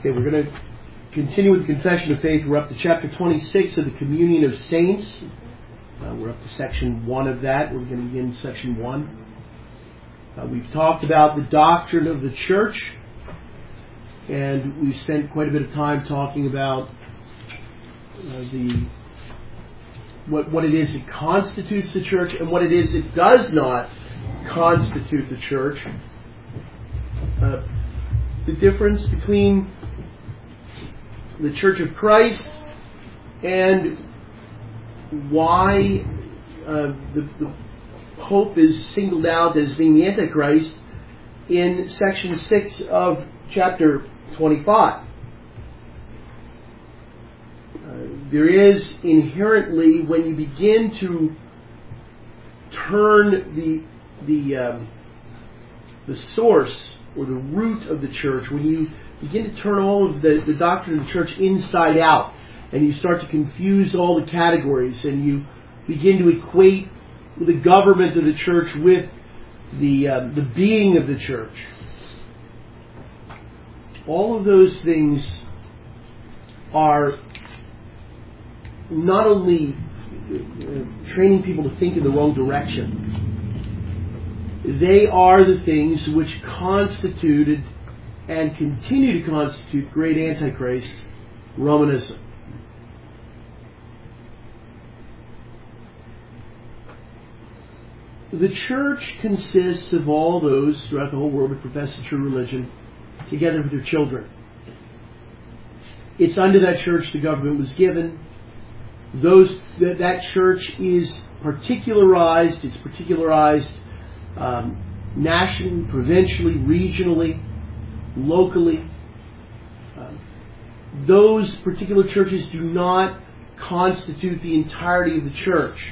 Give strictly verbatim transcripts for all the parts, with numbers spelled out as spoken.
Okay, we're going to continue with the Confession of Faith. We're up to chapter twenty-six of the Communion of Saints. Uh, we're up to section one of that. We're going to begin section one. Uh, we've talked about the doctrine of the church, and we've spent quite a bit of time talking about uh, the what what it is that constitutes the church and what it is that does not constitute the church. Uh, the difference between the Church of Christ and why uh, the, the Pope is singled out as being the Antichrist in section six of chapter twenty-five. Uh, there is inherently, when you begin to turn the the um, the source or the root of the church, when you begin to turn all of the, the doctrine of the church inside out, and you start to confuse all the categories, and you begin to equate the government of the church with the uh, the being of the church, all of those things are not only uh, training people to think in the wrong direction, they are the things which constituted and continue to constitute great Antichrist, Romanism. The church consists of all those throughout the whole world who profess the true religion, together with their children. It's unto that church the government was given. Those that, that church is particularized. It's particularized um, nationally, provincially, regionally, locally. Uh, those particular churches do not constitute the entirety of the church.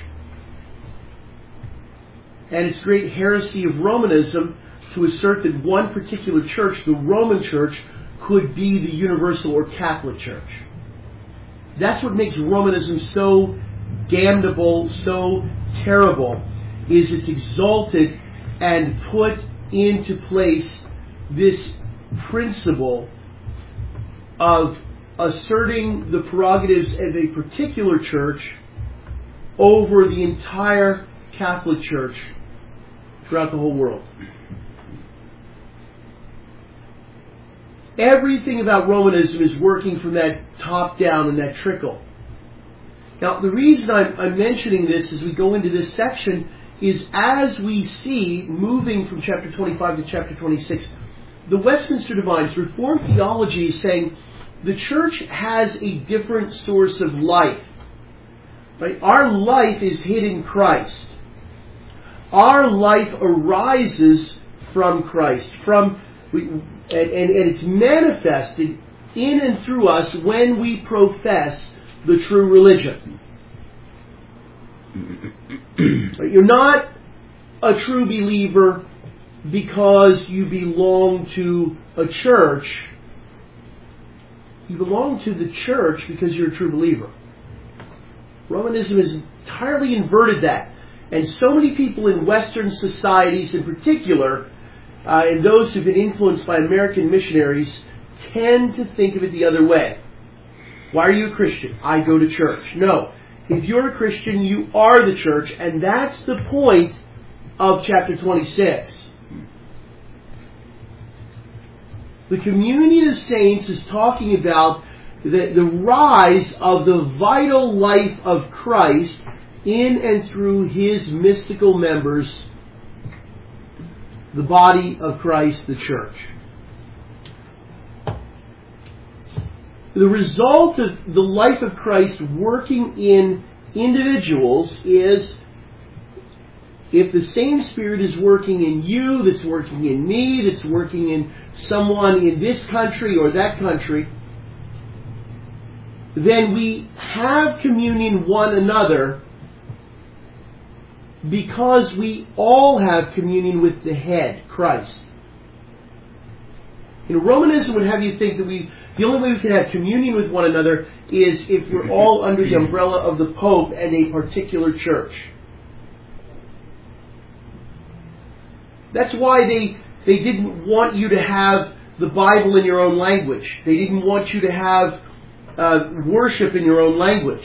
And it's great heresy of Romanism to assert that one particular church, the Roman Church, could be the universal or Catholic Church. That's what makes Romanism so damnable, so terrible, is it's exalted and put into place this principle of asserting the prerogatives of a particular church over the entire Catholic Church throughout the whole world. Everything about Romanism is working from that top down and that trickle. Now, the reason I'm, I'm mentioning this as we go into this section is as we see, moving from chapter twenty-five to chapter twenty-six, the Westminster Divines, Reformed theology, is saying the church has a different source of life. Right? Our life is hid in Christ. Our life arises from Christ, from we, and, and, and it's manifested in and through us when we profess the true religion. You're not a true believer because you belong to a church. You belong to the church because you're a true believer. Romanism has entirely inverted that. And so many people in Western societies in particular, uh, and those who've been influenced by American missionaries, tend to think of it the other way. Why are you a Christian? I go to church. No. If you're a Christian, you are the church, and that's the point of chapter twenty-six. The Communion of Saints is talking about the, the rise of the vital life of Christ in and through His mystical members, the body of Christ, the church. The result of the life of Christ working in individuals is, if the same Spirit is working in you, that's working in me, that's working in someone in this country or that country, then we have communion one another because we all have communion with the head, Christ. You know, Romanism would have you think that we the only way we can have communion with one another is if we're all under the umbrella of the Pope and a particular church. That's why they they didn't want you to have the Bible in your own language. They didn't want you to have uh, worship in your own language.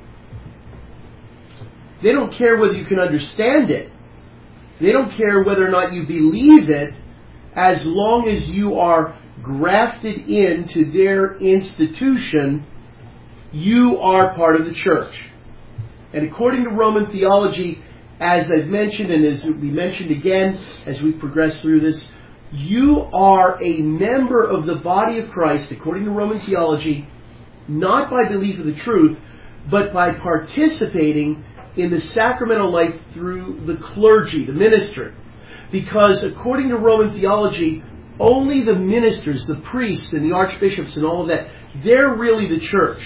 They don't care whether you can understand it. They don't care whether or not you believe it, as long as you are grafted into their institution, you are part of the church. And according to Roman theology, as I've mentioned, and as we mentioned again as we progress through this, you are a member of the body of Christ, according to Roman theology, not by belief of the truth, but by participating in the sacramental life through the clergy, the ministry. Because according to Roman theology, only the ministers, the priests and the archbishops and all of that, they're really the church.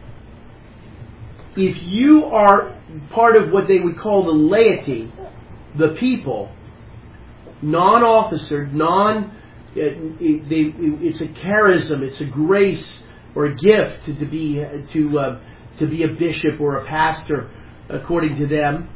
If you are part of what they would call the laity, the people, non-officered, non, it, it, they, it's a charism, it's a grace or a gift to, to be to uh, to be a bishop or a pastor, according to them.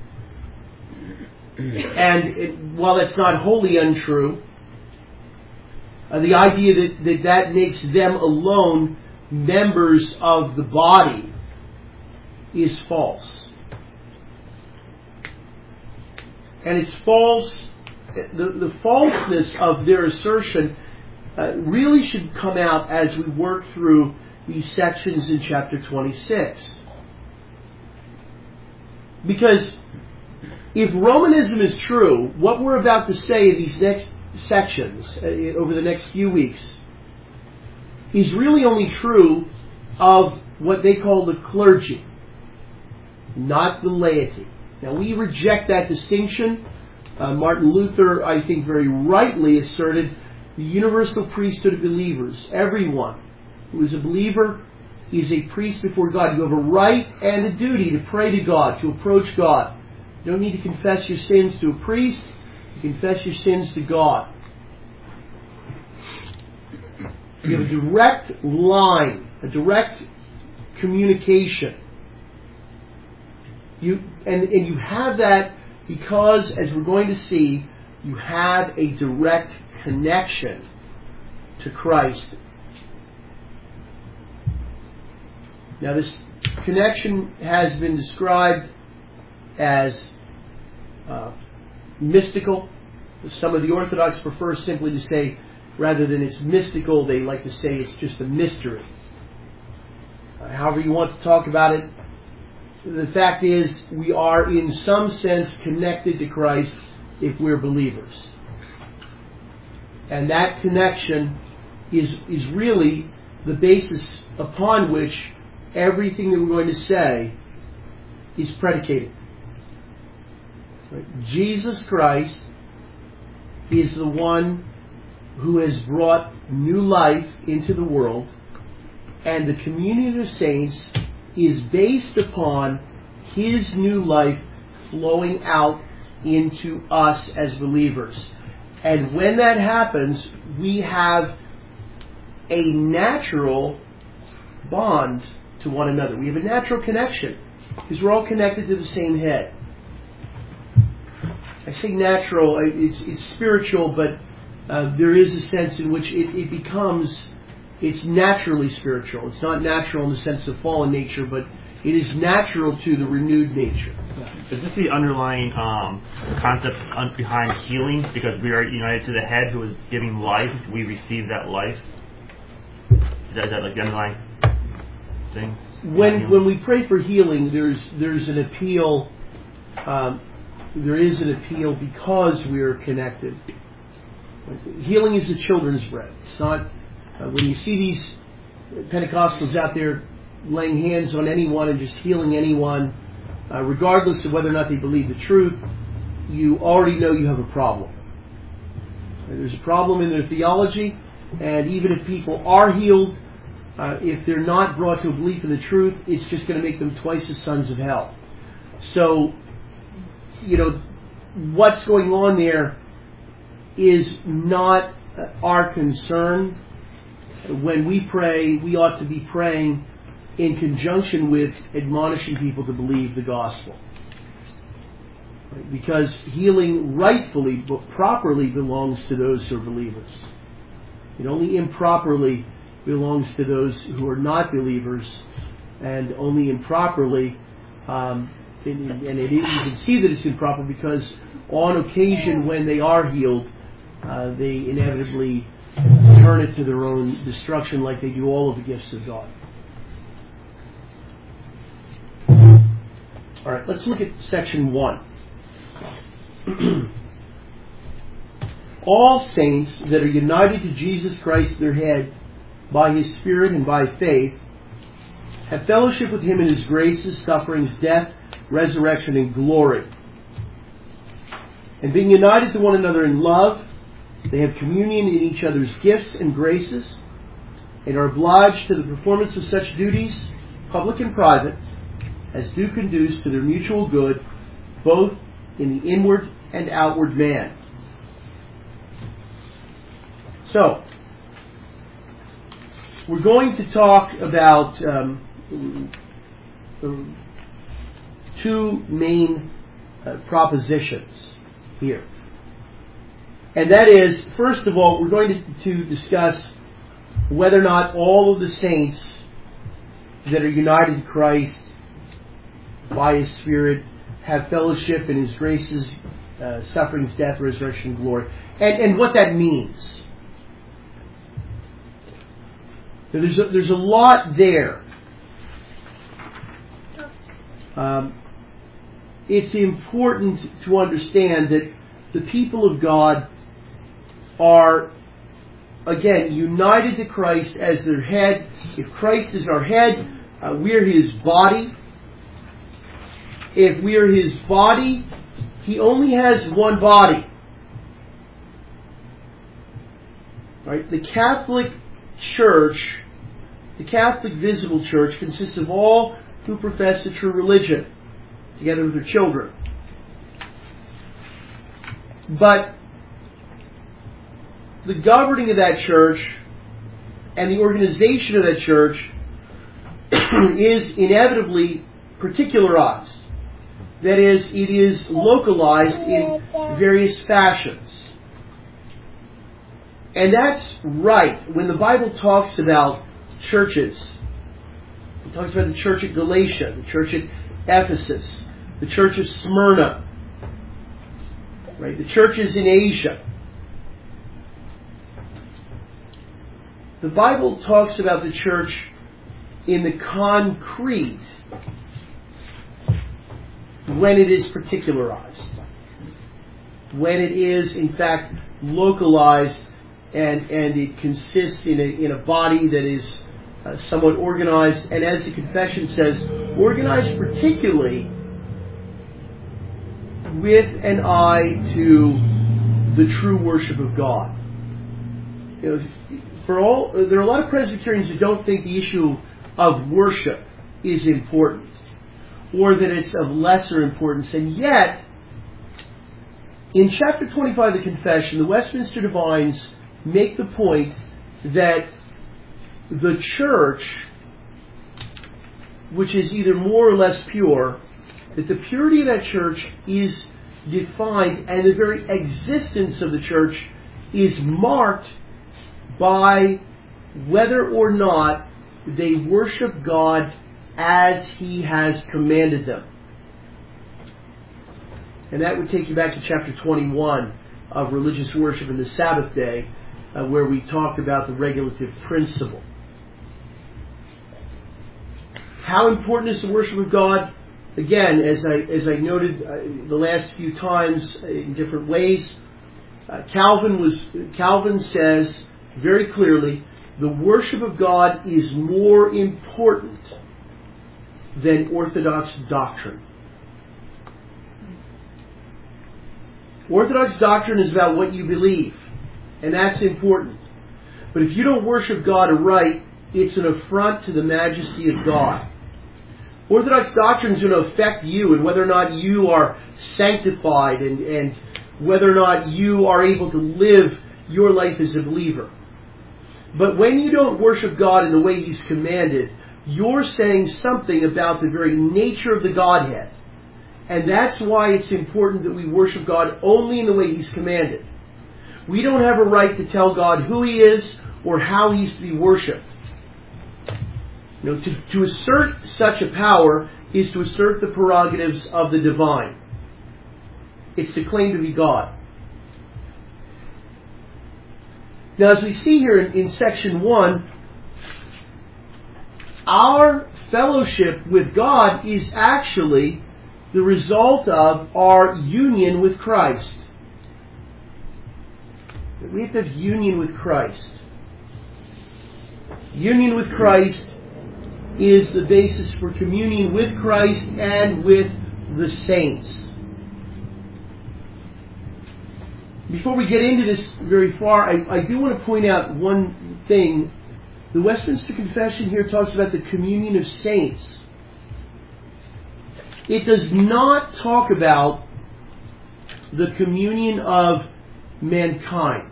And it, while that's not wholly untrue, uh, the idea that, that that makes them alone members of the body is false. And it's false. The, the falseness of their assertion uh, really should come out as we work through these sections in chapter twenty-six. Because if Romanism is true, what we're about to say in these next sections, uh, over the next few weeks, is really only true of what they call the clergy, not the laity. Now, we reject that distinction. Uh, Martin Luther, I think, very rightly asserted the universal priesthood of believers. Everyone who is a believer is a priest before God. You have a right and a duty to pray to God, to approach God. You don't need to confess your sins to a priest. You confess your sins to God. You have a direct line, a direct communication. You and, and you have that because, as we're going to see, you have a direct connection to Christ. Now, this connection has been described as uh, mystical. Some of the Orthodox prefer simply to say, rather than it's mystical, they like to say it's just a mystery. Uh, however you want to talk about it, the fact is we are in some sense connected to Christ if we're believers. And that connection is, is really the basis upon which everything that we're going to say is predicated. Right? Jesus Christ is the one who has brought new life into the world, and the communion of saints is based upon His new life flowing out into us as believers. And when that happens, we have a natural bond to one another. We have a natural connection because we're all connected to the same head. I say natural, it's, it's spiritual, but uh, there is a sense in which it, it becomes, it's naturally spiritual. It's not natural in the sense of fallen nature, but it is natural to the renewed nature. Is this the underlying um, concept behind healing? Because we are united to the head who is giving life, we receive that life? Is that, is that like the underlying thing? When when we pray for healing, there's there's an appeal. Um, there is an appeal because we are connected. Healing is the children's bread. It's not uh, when you see these Pentecostals out there laying hands on anyone and just healing anyone, uh, regardless of whether or not they believe the truth, you already know you have a problem. There's a problem in their theology, and even if people are healed, uh, if they're not brought to a belief in the truth, it's just going to make them twice as sons of hell. So, you know, what's going on there is not our concern. When we pray, we ought to be praying in conjunction with admonishing people to believe the gospel. Right? Because healing rightfully but properly belongs to those who are believers. It only improperly belongs to those who are not believers, and only improperly, um, and, and it, you can see that it's improper because on occasion when they are healed, uh, they inevitably turn it to their own destruction like they do all of the gifts of God. All right, let's look at section one. All saints that are united to Jesus Christ, their head, by His Spirit and by faith, have fellowship with Him in His graces, sufferings, death, resurrection, and glory. And being united to one another in love, they have communion in each other's gifts and graces, and are obliged to the performance of such duties, public and private, as do conduce to their mutual good, both in the inward and outward man. So, we're going to talk about um, two main uh, propositions here. And that is, first of all, we're going to, to discuss whether or not all of the saints that are united to Christ by His Spirit have fellowship in His graces, uh, sufferings, death, resurrection, glory, and, and what that means. There's a, there's a lot there. Um, it's important to understand that the people of God are, again, united to Christ as their head. If Christ is our head, uh, we're His body. If we're His body, He only has one body. Right? The Catholic Church, the Catholic visible church, consists of all who profess the true religion, together with their children. But the governing of that church and the organization of that church is inevitably particularized. That is, it is localized in various fashions. And that's right. When the Bible talks about churches, it talks about the church at Galatia, the church at Ephesus, the church of Smyrna, right? The churches in Asia. The Bible talks about the church in the concrete when it is particularized, when it is in fact localized, and, and it consists in a, in a body that is uh, somewhat organized, and as the confession says, organized particularly with an eye to the true worship of God. You know, for all, there are a lot of Presbyterians who don't think the issue of worship is important, or that it's of lesser importance, and yet, in chapter twenty-five of the Confession, the Westminster Divines make the point that the church, which is either more or less pure, that the purity of that church is defined, and the very existence of the church is marked by whether or not they worship God as He has commanded them. And that would take you back to chapter twenty-one of Religious Worship and the Sabbath Day, uh, where we talked about the regulative principle. How important is the worship of God? Again, as I as I noted uh, the last few times in different ways, uh, Calvin was Calvin says very clearly, the worship of God is more important than orthodox doctrine. Orthodox doctrine is about what you believe, and that's important. But if you don't worship God aright, it's an affront to the majesty of God. Orthodox doctrine is going to affect you and whether or not you are sanctified, and, and whether or not you are able to live your life as a believer. But when you don't worship God in the way He's commanded, you're saying something about the very nature of the Godhead. And that's why it's important that we worship God only in the way He's commanded. We don't have a right to tell God who He is, or how he's to be worshipped. You know, to, to assert such a power is to assert the prerogatives of the divine. It's to claim to be God. Now, as we see here in, in section one, our fellowship with God is actually the result of our union with Christ. We have to have union with Christ. Union with Christ is the basis for communion with Christ and with the saints. Before we get into this very far, I, I do want to point out one thing. The Westminster Confession here talks about the communion of saints. It does not talk about the communion of mankind.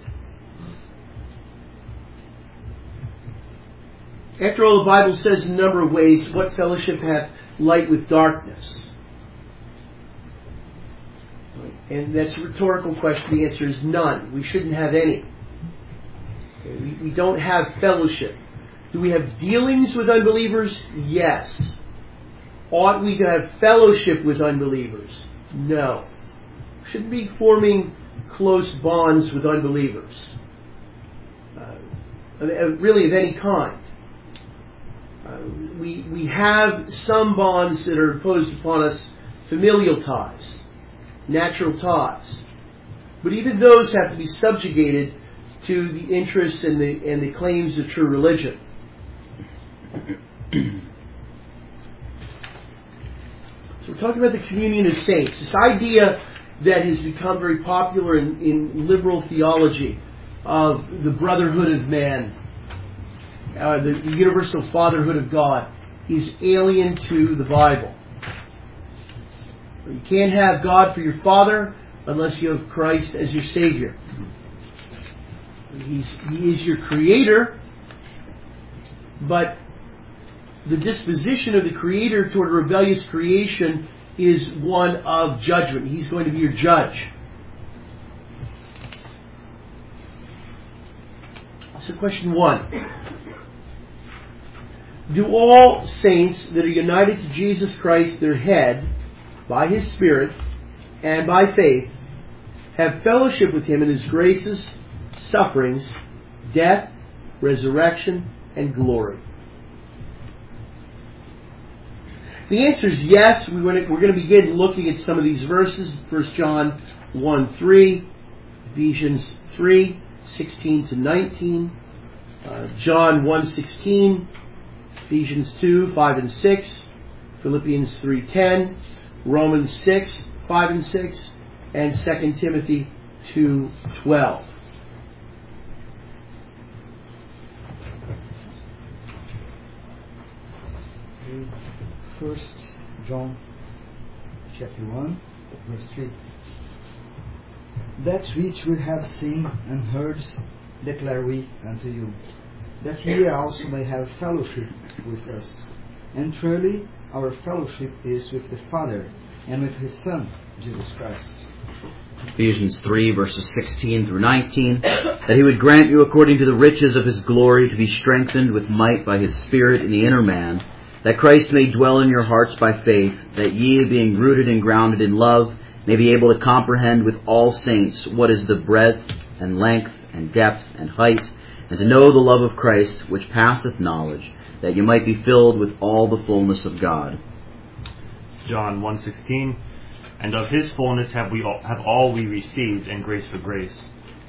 After all, the Bible says in a number of ways, what fellowship hath light with darkness? And that's a rhetorical question. The answer is none. We shouldn't have any. We, we don't have fellowship. Do we have dealings with unbelievers? Yes. Ought we to have fellowship with unbelievers? No. We shouldn't be forming close bonds with unbelievers. Uh, really of any kind. Uh, we, we have some bonds that are imposed upon us, familial ties, natural ties. But even those have to be subjugated to the interests and the, and the claims of true religion. So we're talking about the communion of saints. This idea that has become very popular in, in liberal theology of the brotherhood of man, uh, the, the universal fatherhood of God, is alien to the Bible. You can't have God for your father unless you have Christ as your Savior. He's, he is your creator, but the disposition of the Creator toward a rebellious creation is one of judgment. He's going to be your judge. So question one. Do all saints that are united to Jesus Christ, their head, by His Spirit and by faith, have fellowship with Him in His graces, sufferings, death, resurrection, and glory? The answer is yes. We're going, to, we're going to begin looking at some of these verses. First John one three, Ephesians three sixteen to nineteen, uh, John one sixteen, Ephesians two five and six, Philippians three ten, Romans six five and six, and Second Timothy two twelve. First John chapter one, verse three. That which we have seen and heard declare we unto you, that ye also may have fellowship with us. And truly our fellowship is with the Father and with His Son, Jesus Christ. Ephesians three, verses sixteen through nineteen, that He would grant you according to the riches of His glory to be strengthened with might by His Spirit in the inner man, that Christ may dwell in your hearts by faith, that ye, being rooted and grounded in love, may be able to comprehend with all saints what is the breadth and length and depth and height, and to know the love of Christ, which passeth knowledge, that you might be filled with all the fullness of God. John one sixteen, and of His fullness have we all, have all we received, and grace for grace.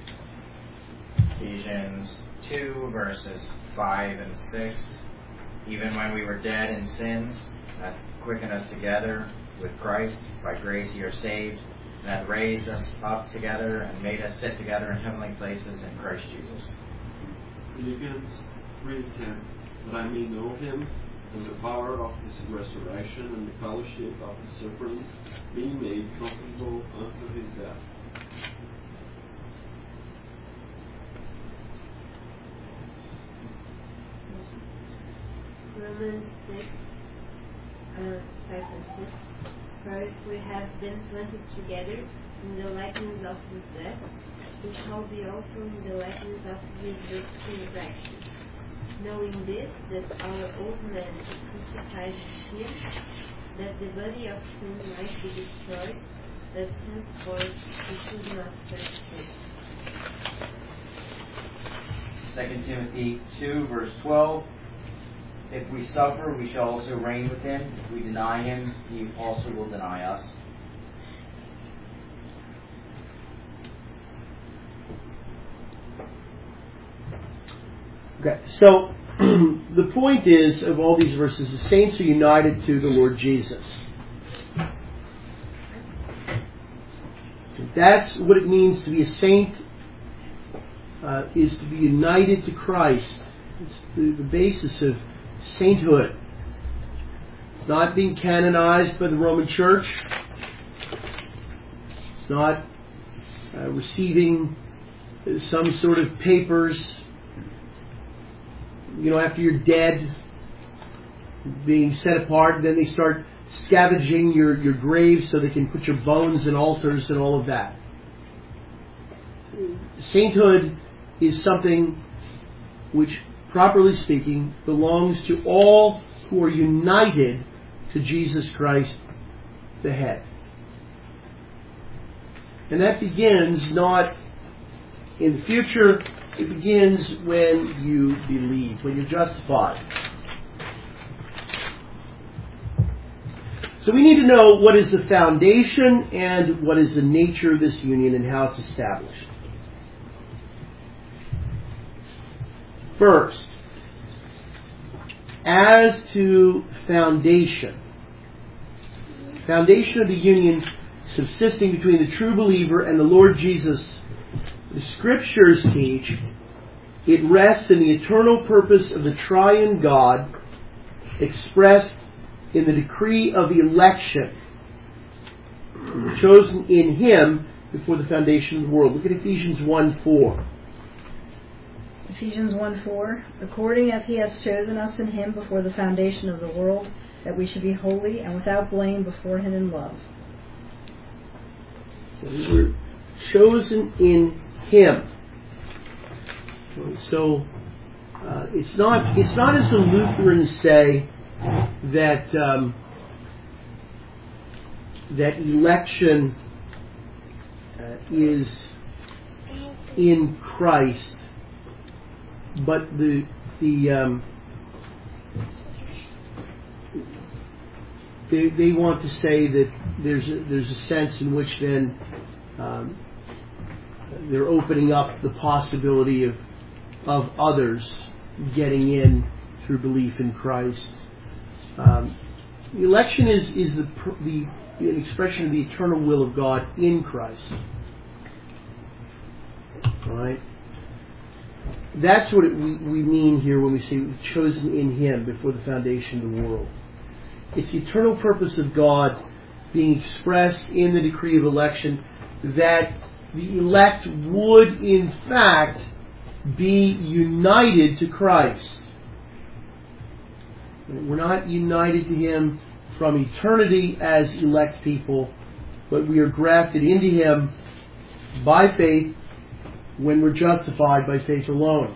Ephesians two, verses five and six. Even when we were dead in sins, hath quickened us together with Christ. By grace ye are saved, and hath raised us up together and made us sit together in heavenly places in Christ Jesus. Philippians three ten, that I may know Him and the power of His resurrection and the fellowship of His sufferings, being made comfortable unto His death. Romans six, uh, five and six. For we have been planted together in the likeness of his death, we shall be also in the likeness of his resurrection. Knowing this, that our old man is crucified with him, that the body of sin might be destroyed, that henceforth we should not serve sin. Second Timothy two, verse twelve. If we suffer, we shall also reign with him. If we deny him, he also will deny us. Okay, so the point is of all these verses, the saints are united to the Lord Jesus. That's what it means to be a saint, uh, is to be united to Christ. It's the, the basis of sainthood. Not being canonized by the Roman Church. Not uh, receiving some sort of papers, you know, after you're dead, being set apart, then they start scavenging your, your grave so they can put your bones in altars and all of that. Sainthood is something which, properly speaking, belongs to all who are united to Jesus Christ, the head. And that begins not in the future, it begins when you believe, when you're justified. So we need to know what is the foundation and what is the nature of this union and how it's established. First, as to foundation, foundation of the union subsisting between the true believer and the Lord Jesus, the Scriptures teach it rests in the eternal purpose of the triune God expressed in the decree of election chosen in Him before the foundation of the world. Look at Ephesians one four. Ephesians one four, according as He has chosen us in Him before the foundation of the world, that we should be holy and without blame before Him in love. So we were chosen in Him. So uh, it's not it's not as the Lutherans say that um, that election uh, is in Christ, but the the um, they they want to say that there's a, there's a sense in which then um, they're opening up the possibility of of others getting in through belief in Christ. Um, election is is the, the an expression of the eternal will of God in Christ. All right. That's what it, we, we mean here when we say chosen in Him before the foundation of the world. It's the eternal purpose of God being expressed in the decree of election, that the elect would in fact be united to Christ. We're not united to Him from eternity as elect people, but we are grafted into Him by faith when we're justified by faith alone.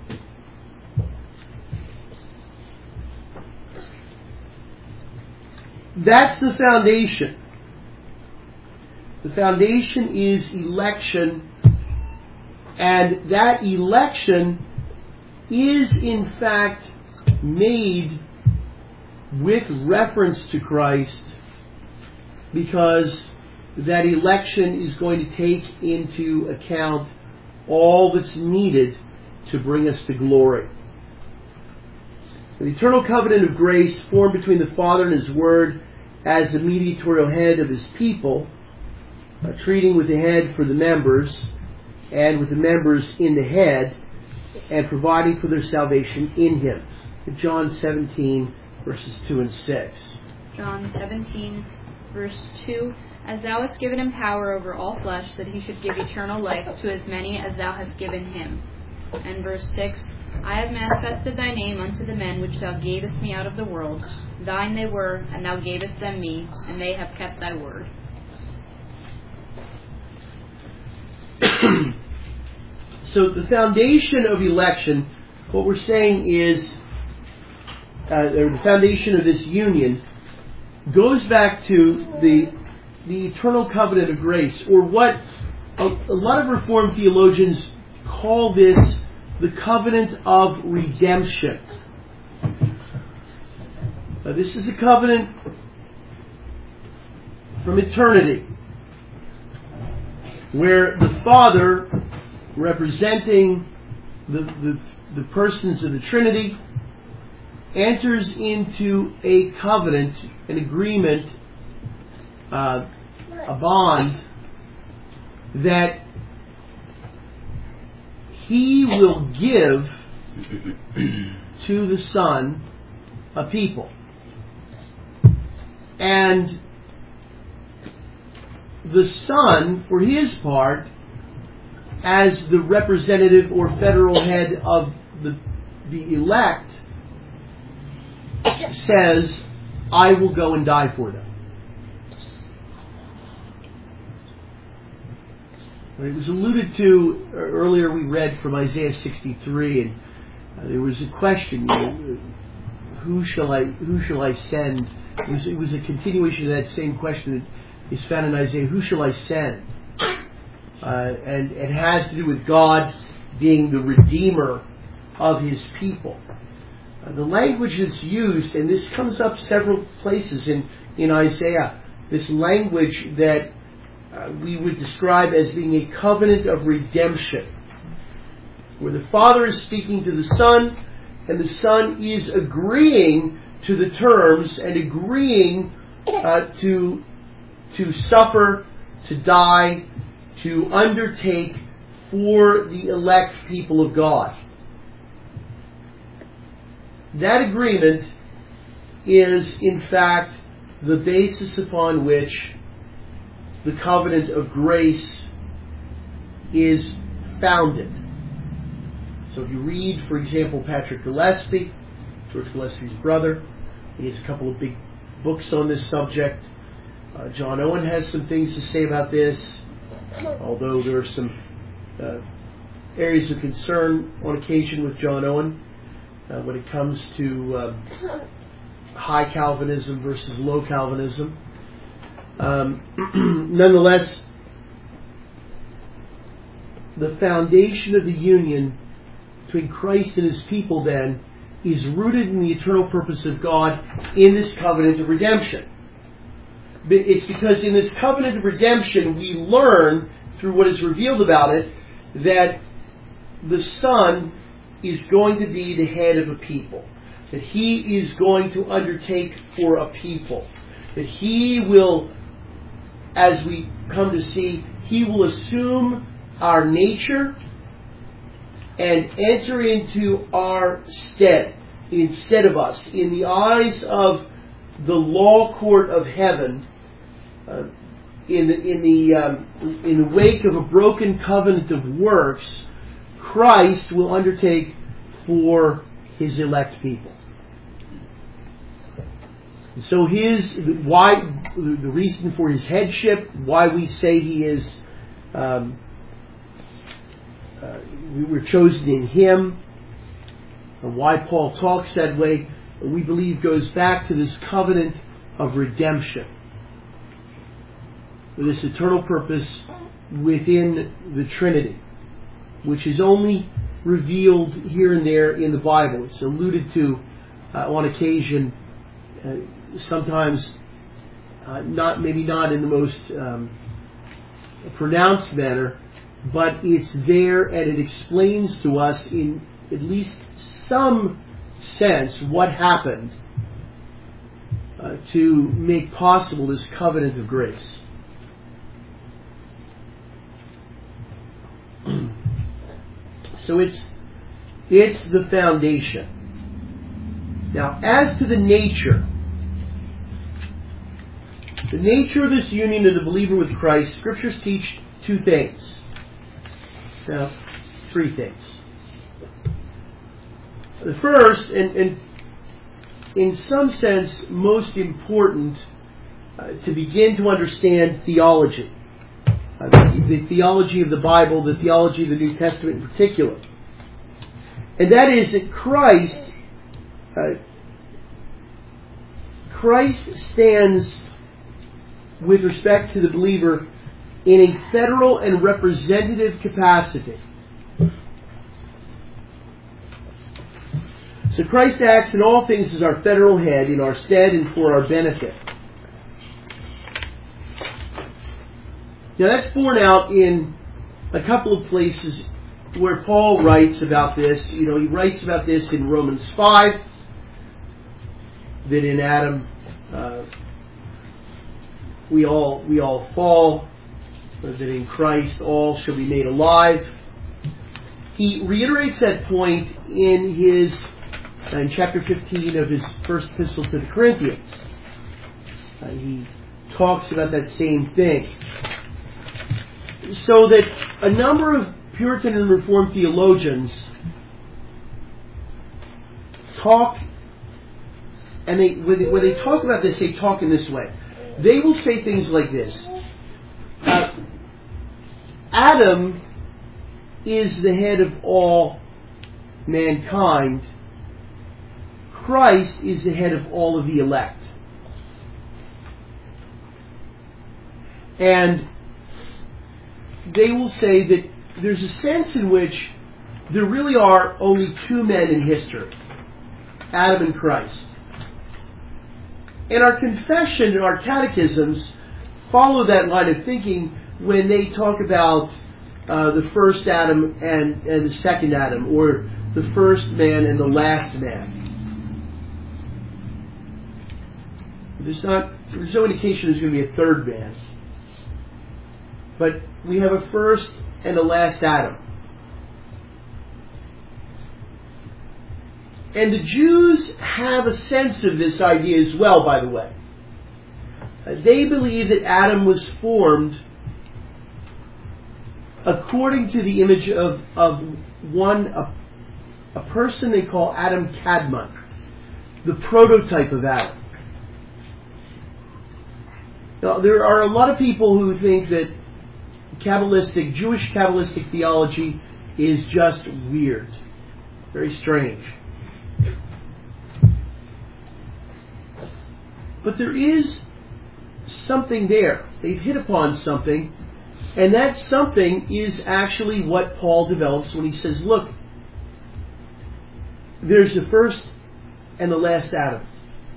That's the foundation. The foundation is election, and that election is in fact made with reference to Christ, because that election is going to take into account all that's needed to bring us to glory. The eternal covenant of grace formed between the Father and His Word as the mediatorial head of His people, uh, treating with the head for the members and with the members in the head, and providing for their salvation in Him. John seventeen, verses two and six. John seventeen, verse two. As Thou hast given Him power over all flesh, that He should give eternal life to as many as Thou hast given Him. And verse six. I have manifested thy name unto the men which thou gavest me out of the world. Thine they were, and thou gavest them me, and they have kept thy word. So the foundation of election, what we're saying is, uh, or the foundation of this union goes back to the the eternal covenant of grace, or what a, a lot of Reformed theologians call this the covenant of redemption. Now, this is a covenant from eternity, where the Father, representing the, the, the persons of the Trinity, enters into a covenant, an agreement, uh, a bond, that He will give to the Son a people. And the Son, for His part, as the representative or federal head of the, the elect, says, I will go and die for them. It was alluded to earlier. We read from Isaiah sixty-three, and uh, there was a question: you know, who shall I who shall I send? It was, it was a continuation of that same question that is found in Isaiah: who shall I send? Uh, and it has to do with God being the Redeemer of His people. Uh, the language that's used, and this comes up several places in in Isaiah, this language that Uh, we would describe as being a covenant of redemption, where the Father is speaking to the Son, and the Son is agreeing to the terms and agreeing uh, to to suffer, to die, to undertake for the elect people of God. That agreement is, in fact, the basis upon which the covenant of grace is founded. So if you read, for example, Patrick Gillespie, George Gillespie's brother, he has a couple of big books on this subject. Uh, John Owen has some things to say about this, although there are some uh, areas of concern on occasion with John Owen uh, when it comes to uh, high Calvinism versus low Calvinism. Um, nonetheless, the foundation of the union between Christ and His people then is rooted in the eternal purpose of God in this covenant of redemption. It's because in this covenant of redemption we learn, through what is revealed about it, that the Son is going to be the head of a people, that He is going to undertake for a people, that He will, as we come to see, He will assume our nature and enter into our stead, instead of us. In the eyes of the law court of heaven, uh, in the, in, the, um, in the wake of a broken covenant of works, Christ will undertake for His elect people. So his why the reason for His headship, why we say He is, um, uh, we were chosen in Him, and why Paul talks that way, we believe goes back to this covenant of redemption, with this eternal purpose within the Trinity, which is only revealed here and there in the Bible. It's alluded to uh, on occasion. Uh, sometimes uh, not maybe not in the most um, pronounced manner, but it's there and it explains to us in at least some sense what happened uh, to make possible this covenant of grace. So it's it's the foundation. Now, as to the nature, the nature of this union of the believer with Christ, Scriptures teach two things. Now, three things. The first, and, and in some sense most important, uh, to begin to understand theology. Uh, the, the theology of the Bible, the theology of the New Testament in particular. And that is that Christ, uh, Christ stands with respect to the believer in a federal and representative capacity. So Christ acts in all things as our federal head in our stead and for our benefit. Now that's borne out in a couple of places where Paul writes about this. You know, he writes about this in Romans five, that in Adam uh, we all we all fall, that in Christ all shall be made alive. He reiterates that point in his in chapter fifteen of his first epistle to the Corinthians. Uh, he talks about that same thing. So that a number of Puritan and Reformed theologians talk, and they when, they when they talk about this, they talk in this way. They will say things like this. Uh, Adam is the head of all mankind. Christ is the head of all of the elect. And they will say that there's a sense in which there really are only two men in history, Adam and Christ. And our confession and our catechisms follow that line of thinking when they talk about uh, the first Adam and, and the second Adam, or the first man and the last man. There's not, there's no indication there's going to be a third man. But we have a first and a last Adam. And the Jews have a sense of this idea as well, by the way. Uh, they believe that Adam was formed according to the image of, of one, a, a person they call Adam Kadmon, the prototype of Adam. Now, there are a lot of people who think that Kabbalistic, Jewish Kabbalistic theology is just weird, very strange. But there is something there. They've hit upon something, and that something is actually what Paul develops when he says, look, there's the first and the last Adam.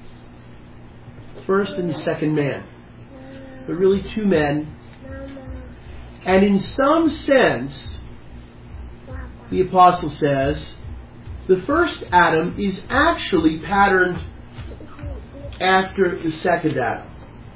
First and the second man. But really two men. And in some sense, the apostle says, the first Adam is actually patterned after the second Adam.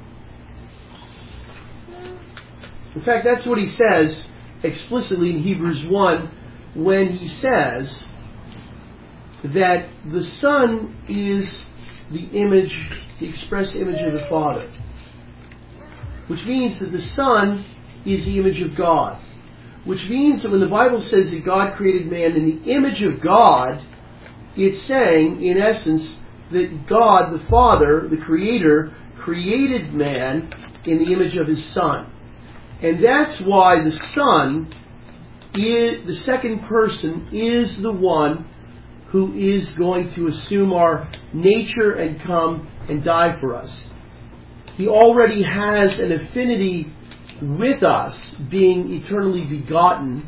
In fact, that's what he says explicitly in Hebrews one when he says that the Son is the image, the express image of the Father. Which means that the Son is the image of God. Which means that when the Bible says that God created man in the image of God, it's saying, in essence, that God, the Father, the Creator, created man in the image of His Son. And that's why the Son, is, the second person, is the one who is going to assume our nature and come and die for us. He already has an affinity with us, being eternally begotten,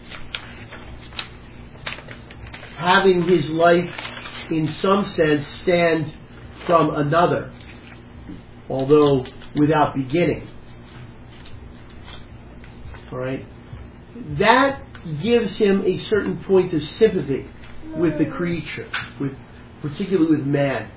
having his life in some sense stand from another, although without beginning. Alright? That gives him a certain point of sympathy with the creature, with particularly with man.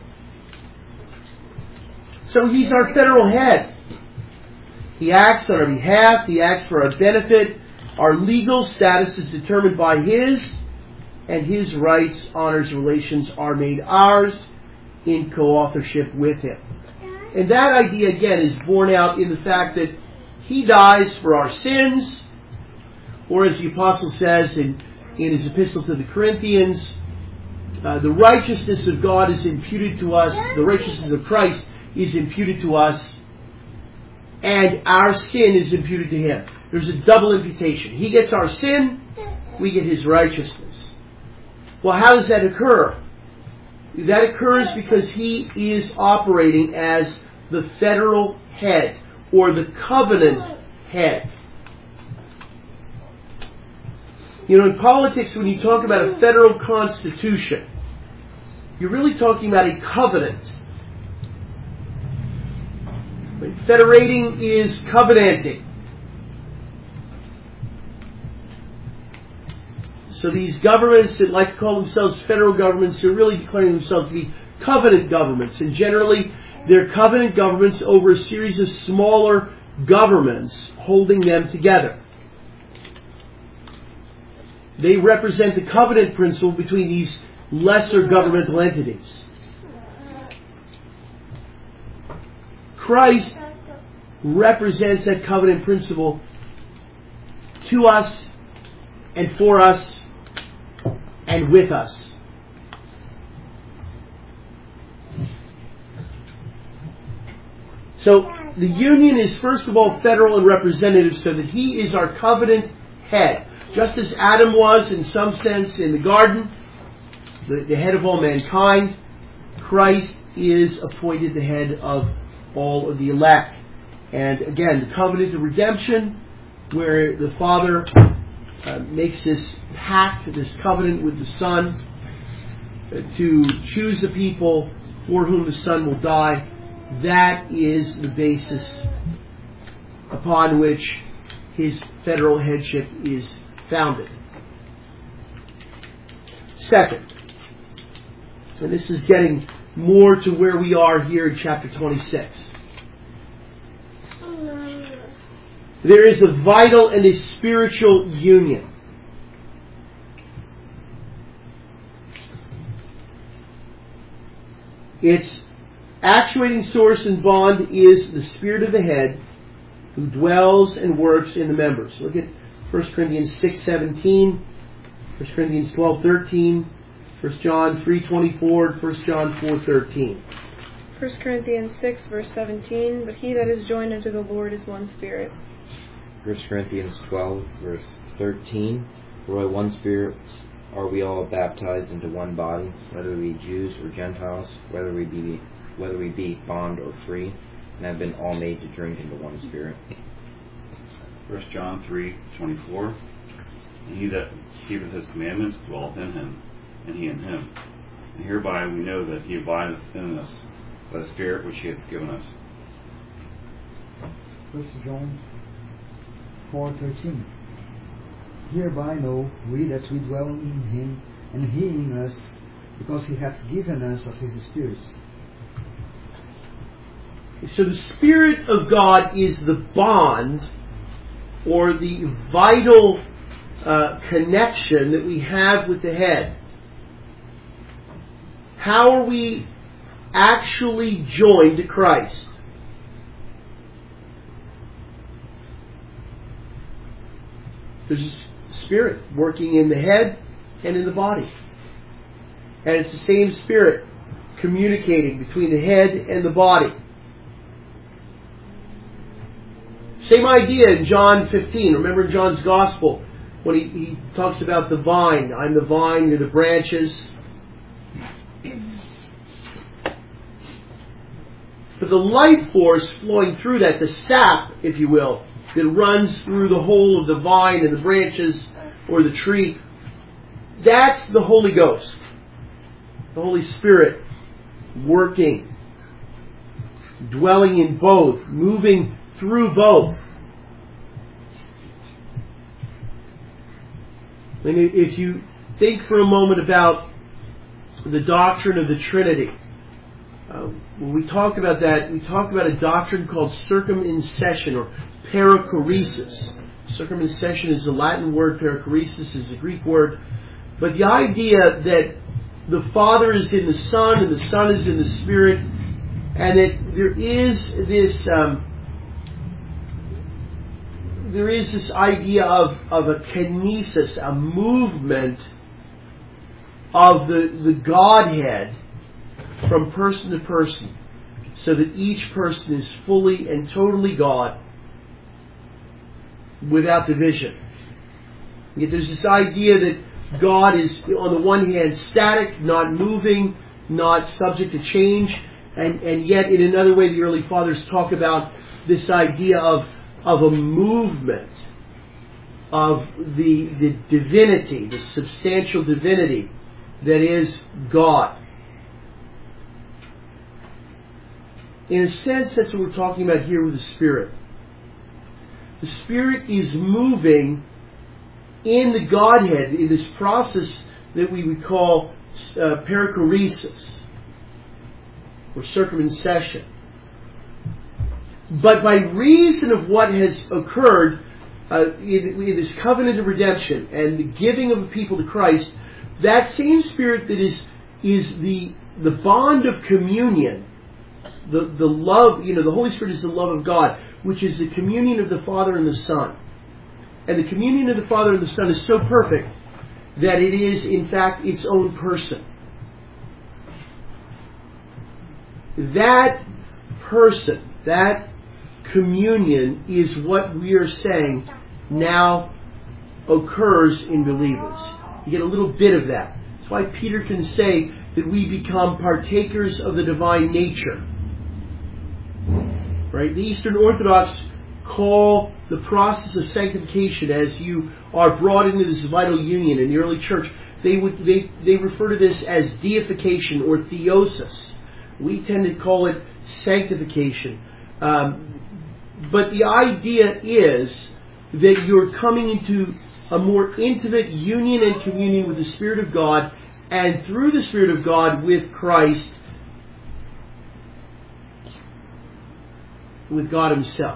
So he's our federal head. He acts on our behalf. He acts for our benefit. Our legal status is determined by his, and his rights, honors, relations are made ours in co-authorship with him. And that idea, again, is borne out in the fact that he dies for our sins, or as the Apostle says in, in his epistle to the Corinthians, uh, the righteousness of God is imputed to us, the righteousness of Christ is imputed to us, and our sin is imputed to Him. There's a double imputation. He gets our sin, we get His righteousness. Well, how does that occur? That occurs because He is operating as the federal head, or the covenant head. You know, in politics, when you talk about a federal constitution, you're really talking about a covenant. Federating is covenanting. So these governments that like to call themselves federal governments, they're really declaring themselves to be covenant governments. And generally, they're covenant governments over a series of smaller governments holding them together. They represent the covenant principle between these lesser governmental entities. Christ represents that covenant principle to us and for us and with us. So the union is first of all federal and representative, so that He is our covenant head. Just as Adam was in some sense in the garden, the, the head of all mankind, Christ is appointed the head of all of the elect. And again, the covenant of redemption, where the Father uh, makes this pact, this covenant with the Son, uh, to choose the people for whom the Son will die. That is the basis upon which His federal headship is founded. Second, and this is getting more to where we are here in chapter twenty-six. There is a vital and a spiritual union. Its actuating source and bond is the Spirit of the head, who dwells and works in the members. Look at First Corinthians six seventeen, First Corinthians twelve thirteen, First John three twenty-four, and First John four thirteen. First Corinthians six, verse seventeen, but he that is joined unto the Lord is one spirit. First Corinthians twelve, verse thirteen, for by one Spirit are we all baptized into one body, whether we be Jews or Gentiles, whether we be whether we be bond or free, and have been all made to drink into one Spirit. First John three twenty-four, and he that keepeth his commandments dwelleth in him, and he in him. And hereby we know that he abideth in us by the Spirit which he hath given us. First John four thirteen. Hereby know we that we dwell in him, and he in us, because he hath given us of his Spirit. So the Spirit of God is the bond, or the vital uh, connection that we have with the head. How are we actually joined to Christ? There's a Spirit working in the head and in the body. And it's the same Spirit communicating between the head and the body. Same idea in John fifteen. Remember in John's Gospel when he, he talks about the vine. I'm the vine, you're the branches. But the life force flowing through that, the sap, if you will, that runs through the whole of the vine and the branches or the tree, that's the Holy Ghost. The Holy Spirit working, dwelling in both, moving through both. I mean, if you think for a moment about the doctrine of the Trinity, uh, when we talk about that, we talk about a doctrine called circumcision or perichoresis. Circumcision is the Latin word, perichoresis is the Greek word. But the idea that the Father is in the Son and the Son is in the Spirit, and that there is this um, there is this idea of, of a kinesis, a movement of the, the Godhead from person to person, so that each person is fully and totally God without division. Yet there's this idea that God is, on the one hand, static, not moving, not subject to change, and, and yet in another way the early fathers talk about this idea of, of a movement of the, the divinity, the substantial divinity that is God. In a sense, that's what we're talking about here with the Spirit. The Spirit is moving in the Godhead, in this process that we would call uh, perichoresis, or circumcision. But by reason of what has occurred uh, in, in this covenant of redemption and the giving of the people to Christ, that same Spirit that is is the the bond of communion, the the love, you know, the Holy Spirit is the love of God, which is the communion of the Father and the Son. And the communion of the Father and the Son is so perfect that it is, in fact, its own person. That person, that communion, is what we are saying now occurs in believers. You get a little bit of that. That's why Peter can say that we become partakers of the divine nature. Right? The Eastern Orthodox call the process of sanctification, as you are brought into this vital union. In the early church, they would they, they refer to this as deification or theosis. We tend to call it sanctification. Um, but the idea is that you're coming into a more intimate union and communion with the Spirit of God, and through the Spirit of God with Christ, with God Himself.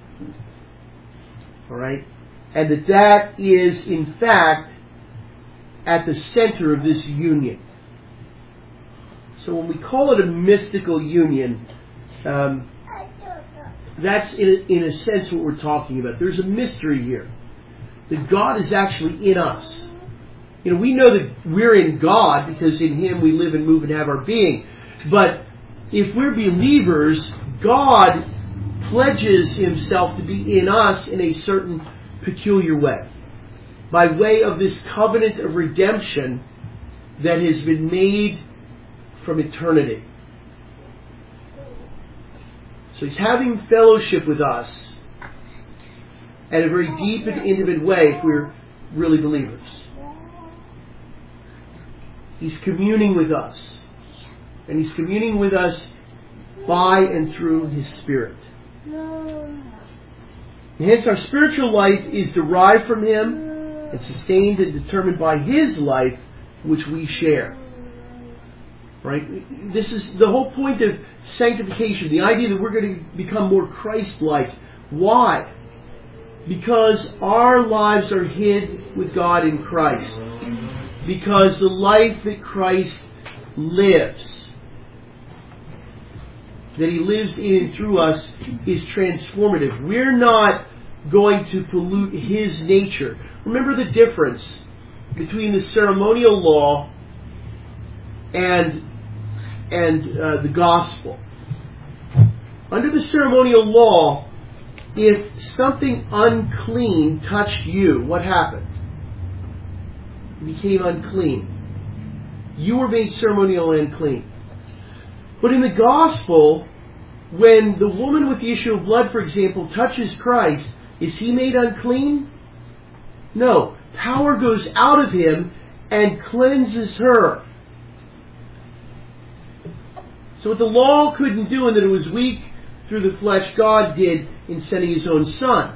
Alright? And that that is, in fact, at the center of this union. So when we call it a mystical union, um, that's in a, in a sense what we're talking about. There's a mystery here. That God is actually in us. You know, we know that we're in God because in Him we live and move and have our being. But if we're believers, God pledges Himself to be in us in a certain peculiar way, by way of this covenant of redemption that has been made from eternity. So He's having fellowship with us in a very deep and intimate way if we're really believers. He's communing with us, and He's communing with us by and through His Spirit. And hence our spiritual life is derived from Him and sustained and determined by His life, which we share. Right? This is the whole point of sanctification, the idea that we're going to become more Christ-like. Why? Because our lives are hid with God in Christ. Because the life that Christ lives, that He lives in and through us, is transformative. We're not going to pollute His nature. Remember the difference between the ceremonial law and and uh, the gospel. Under the ceremonial law, if something unclean touched you, what happened? It became unclean. You were made ceremonially unclean. But in the gospel, when the woman with the issue of blood, for example, touches Christ, is he made unclean? No. Power goes out of him and cleanses her. So what the law couldn't do, and that it was weak through the flesh, God did in sending His own Son.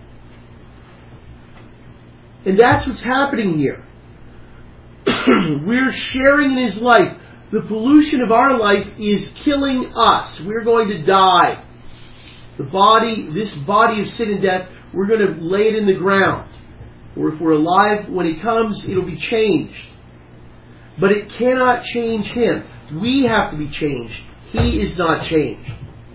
And that's what's happening here. We're sharing in His life. The pollution of our life is killing us. We're going to die. The body, this body of sin and death, we're going to lay it in the ground. Or if we're alive, when He comes, it'll be changed. But it cannot change Him. We have to be changed. He is not changed.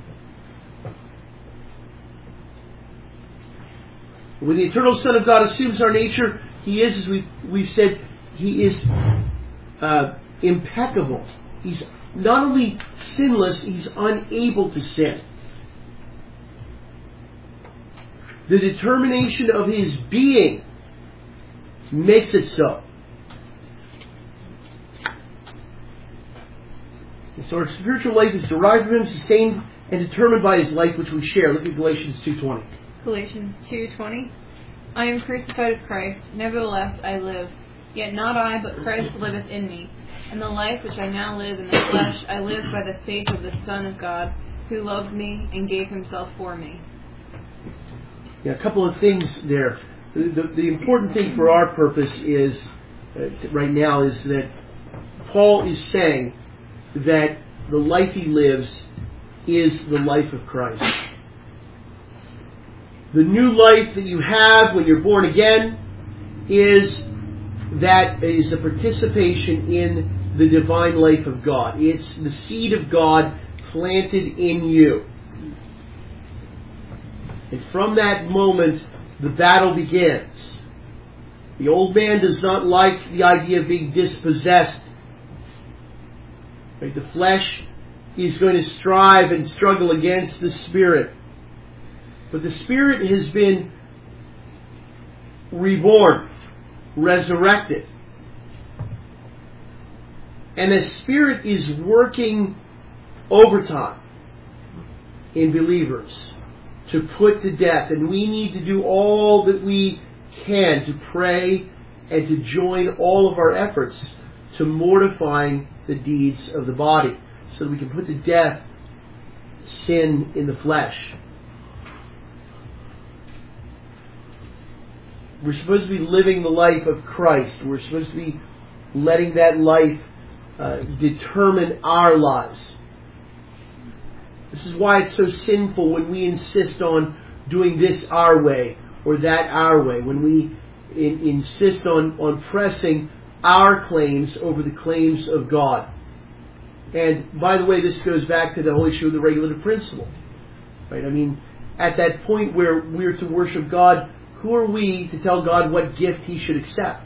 When the eternal Son of God assumes our nature, He is, as we, we've said, He is uh, impeccable. He's not only sinless, he's unable to sin. The determination of his being makes it so. And so our spiritual life is derived from him, sustained and determined by his life which we share. Look at Galatians two twenty. Galatians two twenty. I am crucified with Christ, nevertheless I live. Yet not I, but Christ liveth in me. And the life which I now live in the flesh, I live by the faith of the Son of God, who loved me and gave himself for me. Yeah, a couple of things there. The, the, the important thing for our purpose is, uh, right now, is that Paul is saying that the life he lives is the life of Christ. The new life that you have when you're born again is that is a participation in the divine life of God. It's the seed of God planted in you. And from that moment, the battle begins. The old man does not like the idea of being dispossessed. Right? The flesh is going to strive and struggle against the spirit. But the spirit has been reborn, resurrected. And the spirit is working overtime in believers to put to death. And we need to do all that we can to pray and to join all of our efforts to mortifying the deeds of the body so that we can put to death sin in the flesh. We're supposed to be living the life of Christ. We're supposed to be letting that life uh, determine our lives. This is why it's so sinful when we insist on doing this our way or that our way. When we in, insist on, on pressing our claims over the claims of God. And by the way, this goes back to the whole issue of the regulative principle. Right? I mean, at that point where we're to worship God, who are we to tell God what gift He should accept?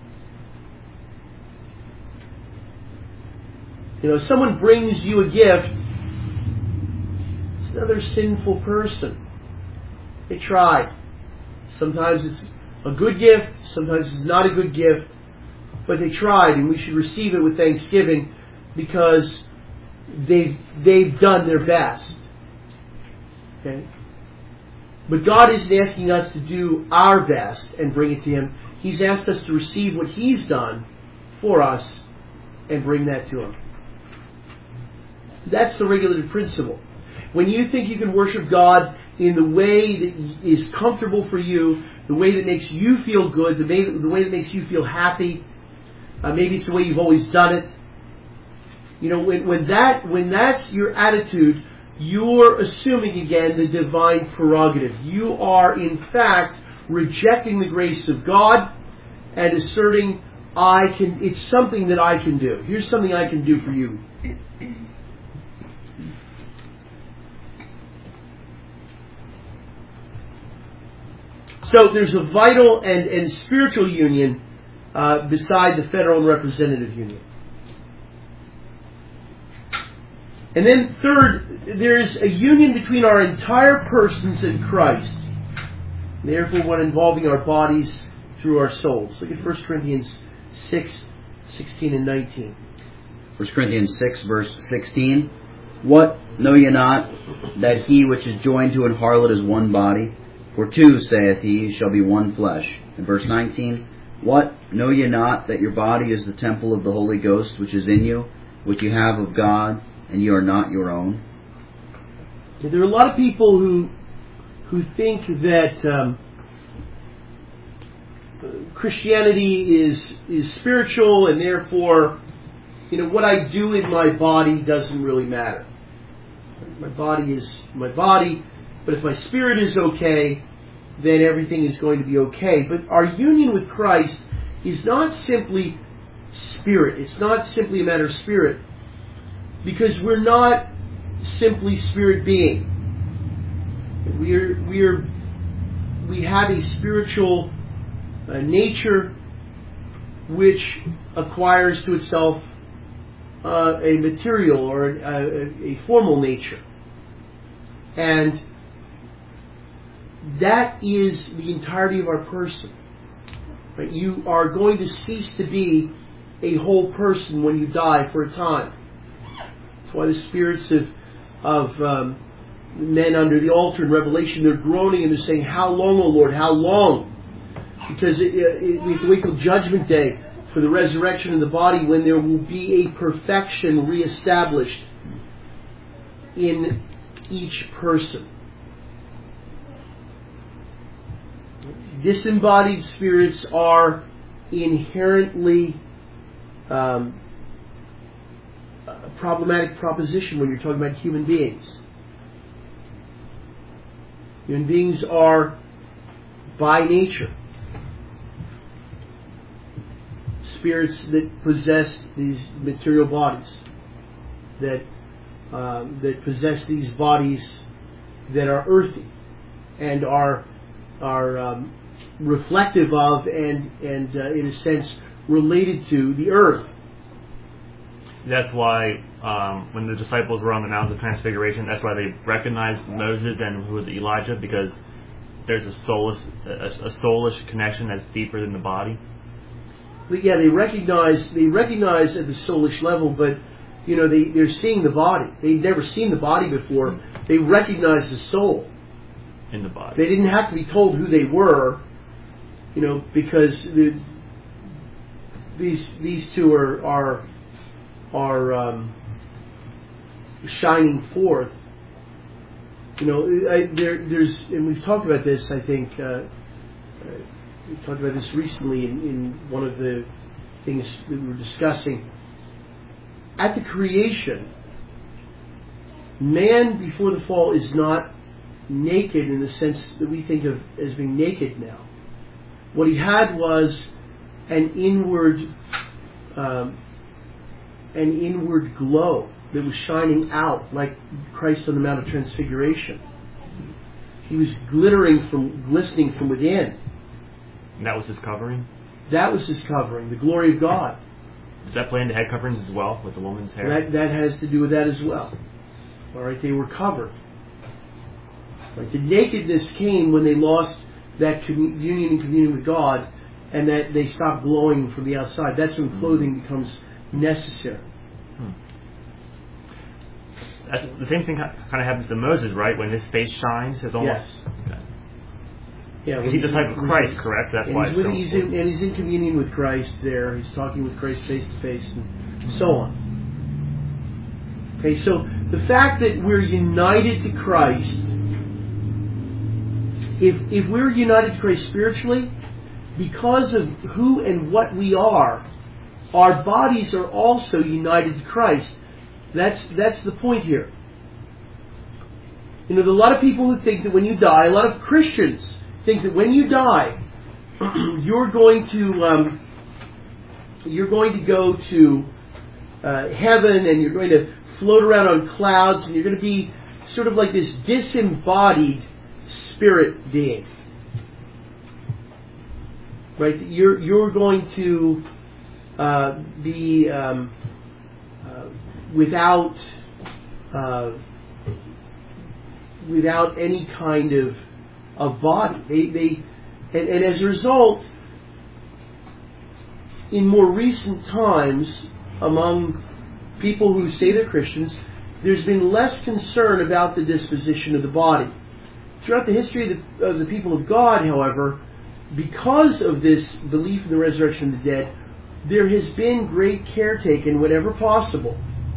You know, if someone brings you a gift, it's another sinful person. They tried. Sometimes it's a good gift, sometimes it's not a good gift, but they tried, and we should receive it with thanksgiving because they've, they've done their best. Okay? But God isn't asking us to do our best and bring it to Him. He's asked us to receive what He's done for us and bring that to Him. That's the regulative principle. When you think you can worship God in the way that is comfortable for you, the way that makes you feel good, the way, the way that makes you feel happy, uh, maybe it's the way you've always done it. You know, when, when that when that's your attitude, you're assuming again the divine prerogative. You are in fact rejecting the grace of God and asserting, I can. It's something that I can do. Here's something I can do for you. So there's a vital and, and spiritual union uh, beside the federal and representative union. And then third, there's a union between our entire persons and Christ. Therefore, one involving our bodies through our souls. Look at First Corinthians six, sixteen and nineteen. First Corinthians six, verse sixteen. What, know ye not, that he which is joined to an harlot is one body? For two, saith he, shall be one flesh. In verse nineteen, what, know ye not that your body is the temple of the Holy Ghost which is in you, which you have of God, and you are not your own? There are a lot of people who who think that um, Christianity is is spiritual, and therefore, you know, what I do in my body doesn't really matter. My body is my body, but if my spirit is okay, then everything is going to be okay. But our union with Christ is not simply spirit. It's not simply a matter of spirit. Because we're not simply spirit being. We're, we're, we have a spiritual uh, nature, which acquires to itself uh, a material or a, a, a formal nature. And that is the entirety of our person. Right? You are going to cease to be a whole person when you die for a time. That's why the spirits of, of um, men under the altar in Revelation, they're groaning and they're saying, "How long, O Lord, how long?" Because it, it, we have to wait till Judgment Day for the resurrection of the body, when there will be a perfection reestablished in each person. Disembodied spirits are inherently um, a problematic proposition when you're talking about human beings. Human beings are, by nature, spirits that possess these material bodies, that um, that possess these bodies that are earthy and are are um, reflective of and and uh, in a sense related to the earth. That's why um, when the disciples were on the Mount of Transfiguration, that's why they recognized Moses and who was it, Elijah, because there's a soulless a, a soulish connection that's deeper than the body. But yeah, they recognize they recognize at the soulish level, but you know they they're seeing the body. They'd never seen the body before. They recognize the soul in the body. They didn't have to be told who they were, you know, because the, these these two are are are um, shining forth. You know, I, there there's and we've talked about this. I think uh, we talked about this recently in, in one of the things that we were discussing. At the creation, man before the fall is not naked in the sense that we think of as being naked now. What he had was an inward, um, an inward glow that was shining out, like Christ on the Mount of Transfiguration. He was glittering from, glistening from within. And that was his covering? That was his covering, the glory of God. Does that play into head coverings as well, with the woman's hair? That that has to do with that as well. All right, they were covered. Right, the nakedness came when they lost that commun- union and communion with God, and that they stopped glowing from the outside. That's when clothing becomes necessary. Hmm. That's, the same thing kind of happens to Moses, right? When his face shines, it's almost... Yes. Okay. Yeah, he's the type of Christ, correct? That's and why he's, it's with, he's in, and he's in communion with Christ there. He's talking with Christ face to face, and so on. Okay, so the fact that we're united to Christ, if if we're united to Christ spiritually, because of who and what we are, our bodies are also united to Christ. That's that's the point here. You know, there are a lot of people who think that when you die, a lot of Christians think that when you die, you're going to um, you're going to go to uh, heaven, and you're going to float around on clouds, and you're going to be sort of like this disembodied spirit being, right? You're you're going to uh, be um, uh, without uh, without any kind of of body. They they and, and as a result, in more recent times, among people who say they're Christians, there's been less concern about the disposition of the body. Throughout the history of the, of the people of God, however, because of this belief in the resurrection of the dead, there has been great care taken, whenever possible,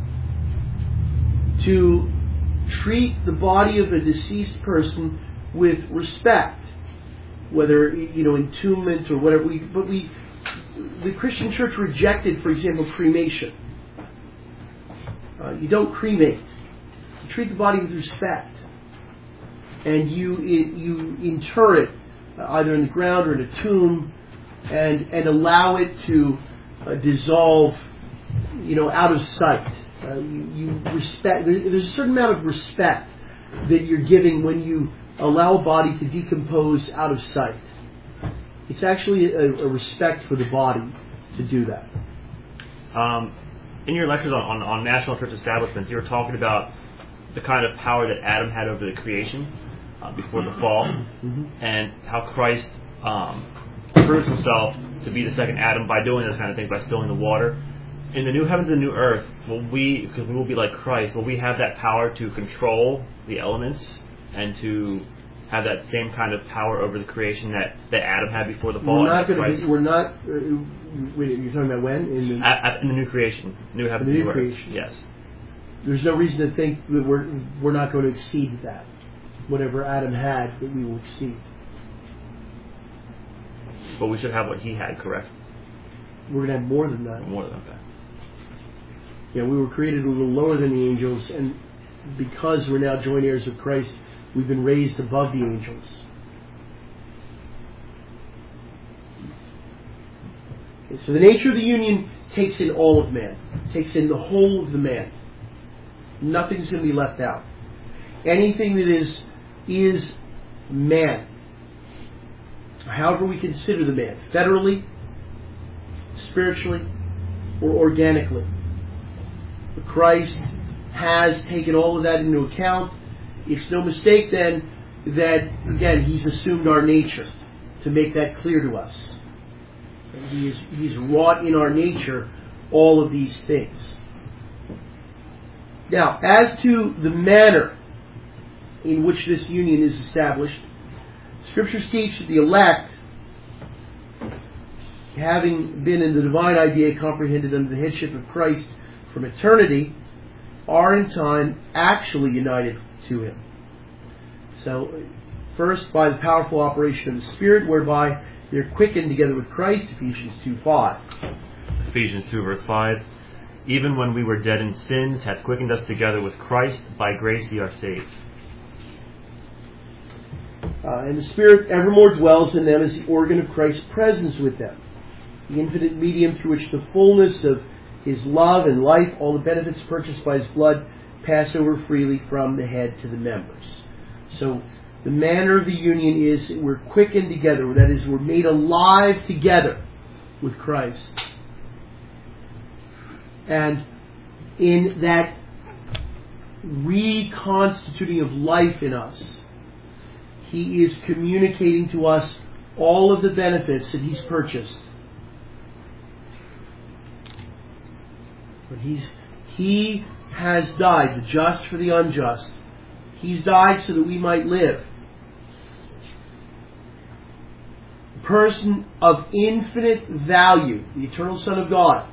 to treat the body of a deceased person with respect, whether, you know, entombment or whatever. We, but we, the Christian Church rejected, for example, cremation. Uh, you don't cremate. You treat the body with respect, and you you inter it uh, either in the ground or in a tomb, and and allow it to uh, dissolve, you know, out of sight. Uh, you, you respect. There's a certain amount of respect that you're giving when you allow a body to decompose out of sight. It's actually a, a respect for the body to do that. Um, in your lectures on, on, on national church establishments, you were talking about the kind of power that Adam had over the creation uh, before the fall, Mm-hmm. and how Christ um, proves himself to be the second Adam by doing this kind of thing, by stilling the water. In the new heavens and new earth, will we, because we will be like Christ, will we have that power to control the elements and to have that same kind of power over the creation that, that Adam had before the fall? We're not and going Christ- to. We're not. Uh, wait, you're talking about when in the, At, at, in the new creation, new heavens The and new new earth. creation. Yes. There's no reason to think that we're we're not going to exceed that. Whatever Adam had, that we will exceed. But we should have what he had, correct? We're going to have more than that. More than that. Yeah, we were created a little lower than the angels, and because we're now joint heirs of Christ, we've been raised above the angels. Okay, so the nature of the union takes in all of man, takes in the whole of the man. Nothing's going to be left out. Anything that is is man, however we consider the man, federally, spiritually, or organically. But Christ has taken all of that into account. It's no mistake then that, again, He's assumed our nature, to make that clear to us. And he is, he's wrought in our nature all of these things. Now, as to the manner in which this union is established, Scriptures teach that the elect, having been in the divine idea comprehended under the headship of Christ from eternity, are in time actually united to Him. So, first by the powerful operation of the Spirit, whereby they're quickened together with Christ, Ephesians two five. Ephesians two verse five. Even when we were dead in sins, hath quickened us together with Christ, by grace ye are saved. Uh, and the Spirit evermore dwells in them as the organ of Christ's presence with them, the infinite medium through which the fullness of His love and life, all the benefits purchased by His blood, pass over freely from the head to the members. So the manner of the union is we're quickened together, that is, we're made alive together with Christ. And in that reconstituting of life in us, He is communicating to us all of the benefits that He's purchased. But he's, He has died, the just for the unjust. He's died so that we might live. A person of infinite value, the eternal Son of God,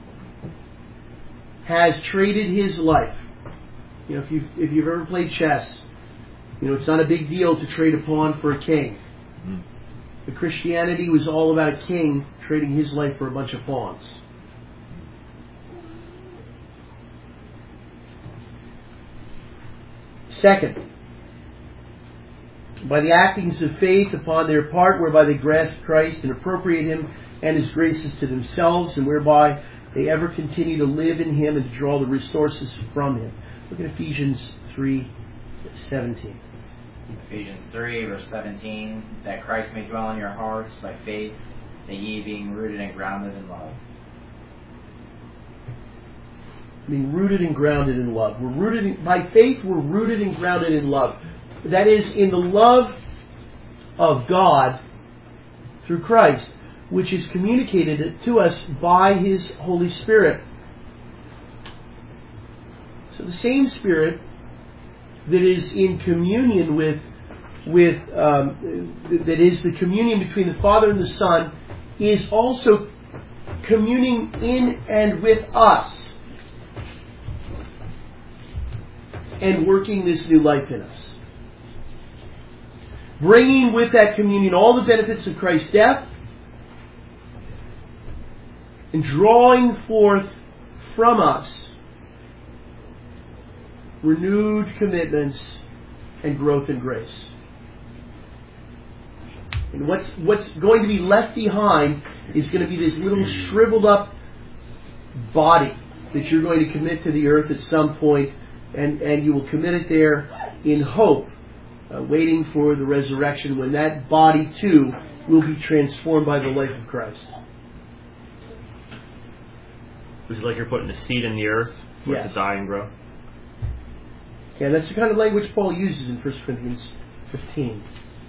has traded His life. You know, if you've, if you've ever played chess, you know, it's not a big deal to trade a pawn for a king. Mm-hmm. But Christianity was all about a king trading his life for a bunch of pawns. Second, by the actings of faith upon their part, whereby they grasp Christ and appropriate Him and His graces to themselves, and whereby they ever continue to live in Him and to draw the resources from Him. Look at Ephesians three seventeen. Ephesians three, verse seventeen, that Christ may dwell in your hearts by faith, that ye being rooted and grounded in love. Being rooted and grounded in love. We're rooted in, by faith, we're rooted and grounded in love. That is, in the love of God through Christ, which is communicated to us by His Holy Spirit. So the same Spirit that is in communion with, with um, that is the communion between the Father and the Son, is also communing in and with us, and working this new life in us. Bringing with that communion all the benefits of Christ's death, and drawing forth from us renewed commitments and growth in grace. And what's what's going to be left behind is going to be this little shriveled up body that you're going to commit to the earth at some point, and, and you will commit it there in hope, uh, waiting for the resurrection, when that body too will be transformed by the life of Christ. Which is like you're putting a seed in the earth for it Yes. to die and grow. Yeah, that's the kind of language Paul uses in First Corinthians fifteen.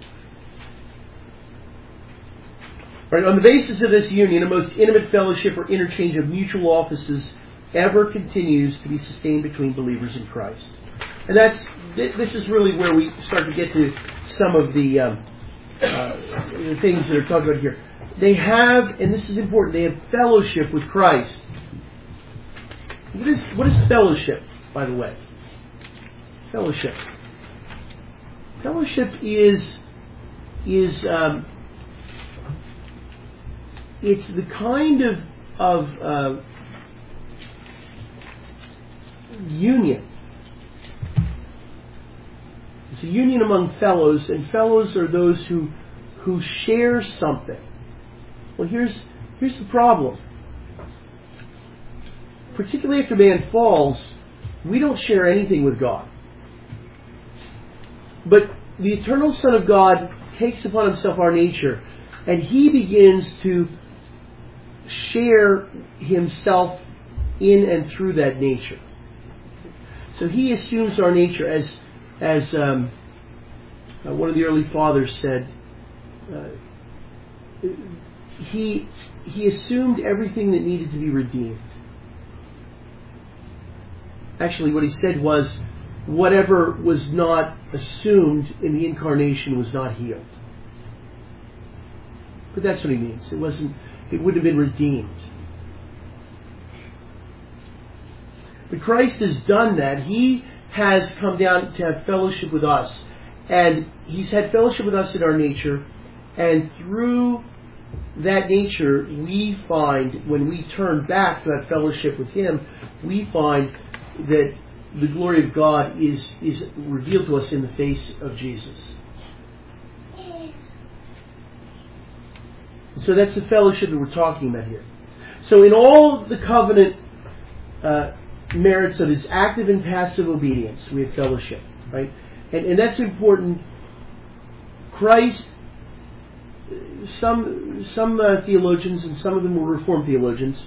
Right, on the basis of this union, a most intimate fellowship or interchange of mutual offices ever continues to be sustained between believers in Christ. And that's th- this is really where we start to get to some of the, um, uh, the things that are talked about here. They have, and this is important, they have fellowship with Christ. What is what is fellowship, by the way? Fellowship. Fellowship is is um, it's the kind of of uh, union. It's a union among fellows, and fellows are those who who share something. Well, here's here's the problem. Particularly after man falls, we don't share anything with God. But the eternal Son of God takes upon himself our nature, and he begins to share himself in and through that nature. So he assumes our nature, as as um, uh, one of the early fathers said. Uh, he he assumed everything that needed to be redeemed. Actually, what he said was, whatever was not assumed in the incarnation was not healed. But that's what he means. It wasn't. It wouldn't have been redeemed. But Christ has done that. He has come down to have fellowship with us, and he's had fellowship with us in our nature, and through that nature, we find, when we turn back to have fellowship with him, we find that the glory of God is, is revealed to us in the face of Jesus. So that's the fellowship that we're talking about here. So in all the covenant uh, merits of his active and passive obedience, we have fellowship, right? And, and that's important. Christ, some some uh, theologians, and some of them were Reformed theologians,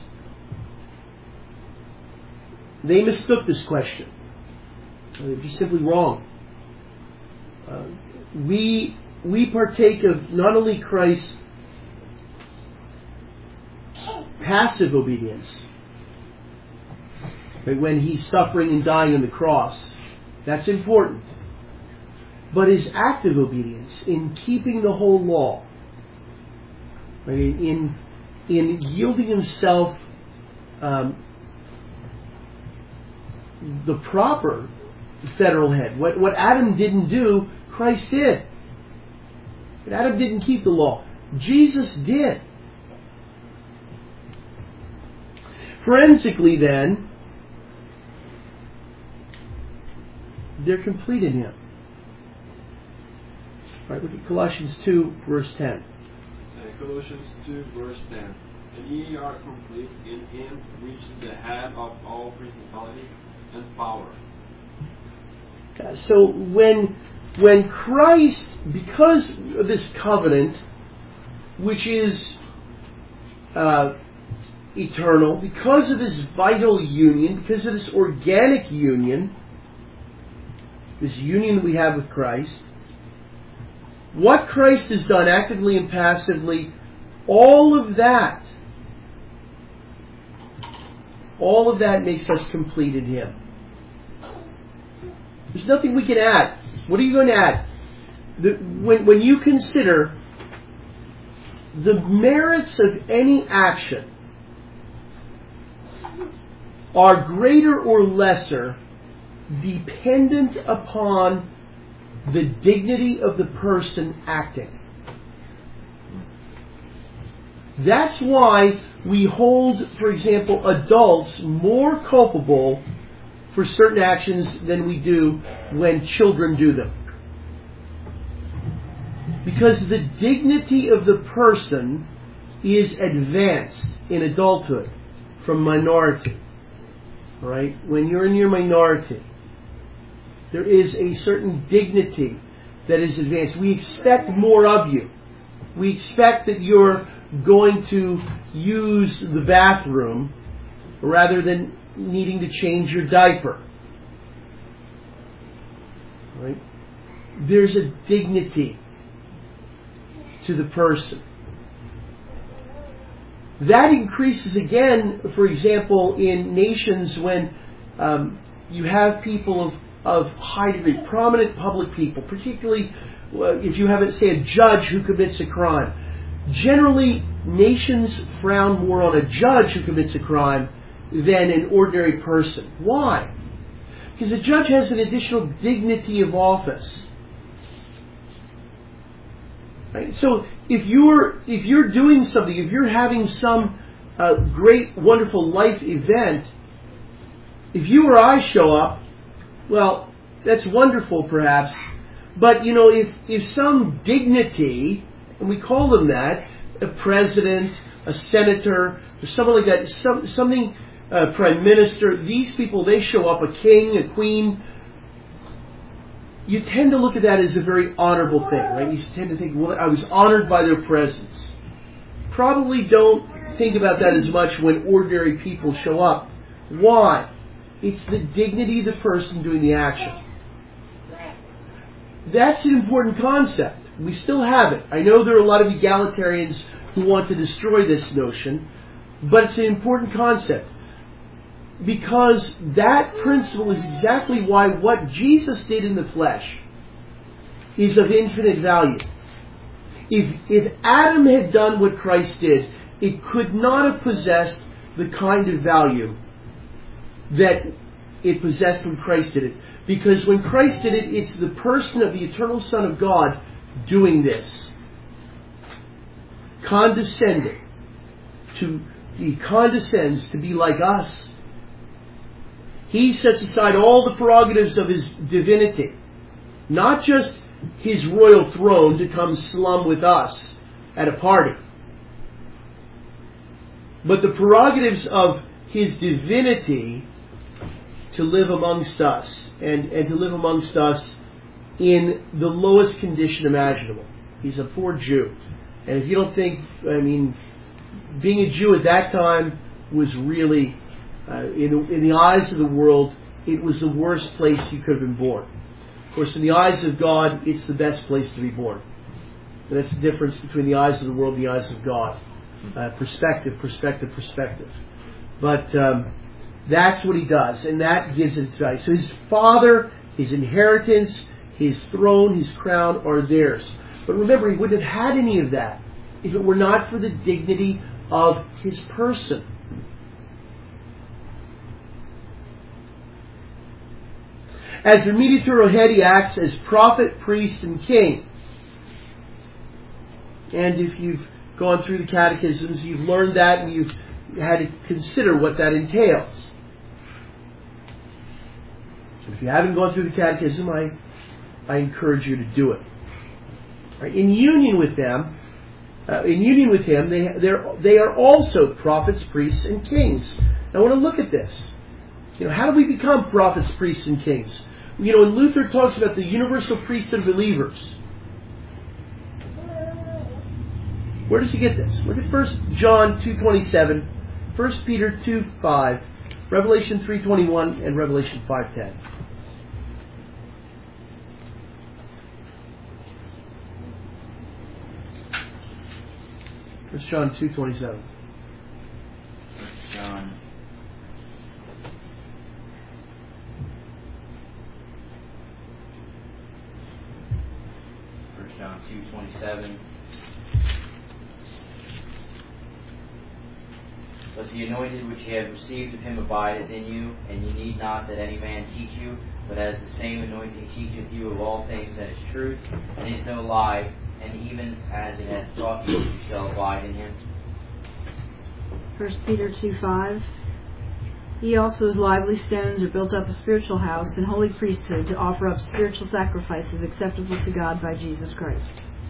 they mistook this question. They're just simply wrong. Uh, we we partake of not only Christ's passive obedience, but when he's suffering and dying on the cross, that's important. But his active obedience in keeping the whole law, right, in in yielding himself um, the proper federal head. What what Adam didn't do, Christ did. But Adam didn't keep the law. Jesus did. Forensically, then, they're complete in him. All right, look at Colossians two, verse ten. Uh, Colossians two, verse ten. And ye are complete in him, which is the head of all principality and power. Uh, so when when Christ, because of this covenant, which is uh, eternal, because of this vital union, because of this organic union, this union that we have with Christ, what Christ has done actively and passively, all of that, all of that makes us complete in him. There's nothing we can add. What are you going to add? The, when, when you consider the merits of any action are greater or lesser dependent upon the dignity of the person acting. That's why we hold, for example, adults more culpable for certain actions than we do when children do them. Because the dignity of the person is advanced in adulthood from minority. Right? When you're in your minority, there is a certain dignity that is advanced. We expect more of you. We expect that you're going to use the bathroom rather than needing to change your diaper. Right? There's a dignity to the person. That increases again, for example, in nations when um, you have people of, of high degree, prominent public people, particularly uh, if you have, say, a judge who commits a crime. Generally, nations frown more on a judge who commits a crime than an ordinary person. Why? Because a judge has an additional dignity of office. Right? So if you're if you're doing something, if you're having some uh, great, wonderful life event, if you or I show up, well, that's wonderful, perhaps. But you know, if if some dignity, and we call them that, a president, a senator, or someone like that, some, something, uh, prime minister, these people, they show up, a king, a queen, you tend to look at that as a very honorable thing, right? You tend to think, well, I was honored by their presence. Probably don't think about that as much when ordinary people show up. Why? It's the dignity of the person doing the action. That's an important concept. We still have it. I know there are a lot of egalitarians who want to destroy this notion, but it's an important concept. Because that principle is exactly why what Jesus did in the flesh is of infinite value. If, if Adam had done what Christ did, it could not have possessed the kind of value that it possessed when Christ did it. Because when Christ did it, it's the person of the eternal Son of God doing this. Condescending. To, he condescends to be like us. He sets aside all the prerogatives of his divinity. Not just his royal throne to come slum with us at a party. But the prerogatives of his divinity to live amongst us. And, and to live amongst us in the lowest condition imaginable. He's a poor Jew. And if you don't think, I mean, being a Jew at that time was really, uh, in, in the eyes of the world, it was the worst place you could have been born. Of course, in the eyes of God, it's the best place to be born. And that's the difference between the eyes of the world and the eyes of God. Uh, perspective, perspective, perspective. But um, that's what he does, and that gives it its value. So his father, his inheritance, his throne, his crown are theirs. But remember, he wouldn't have had any of that if it were not for the dignity of his person. As the mediator Ohed, he acts as prophet, priest, and king. And if you've gone through the catechisms, you've learned that, and you've had to consider what that entails. So if you haven't gone through the catechism, I, I encourage you to do it. Right? In union with them, uh, in union with him, they they're, they are also prophets, priests, and kings. Now, I want to look at this. You know, how do we become prophets, priests, and kings? You know, when Luther talks about the universal priesthood of believers, where does he get this? Look at First John two twenty-seven, First Peter two five, Revelation three twenty-one, and Revelation five ten. First John two twenty-seven. First John. First John two twenty-seven. But the anointed which ye have received of him abideth in you, and ye need not that any man teach you, but as the same anointing teacheth you of all things that is truth, and is no lie, and even as it hath taught you, you shall abide in him. First Peter two five. Ye also as lively stones are built up a spiritual house and holy priesthood to offer up spiritual sacrifices acceptable to God by Jesus Christ.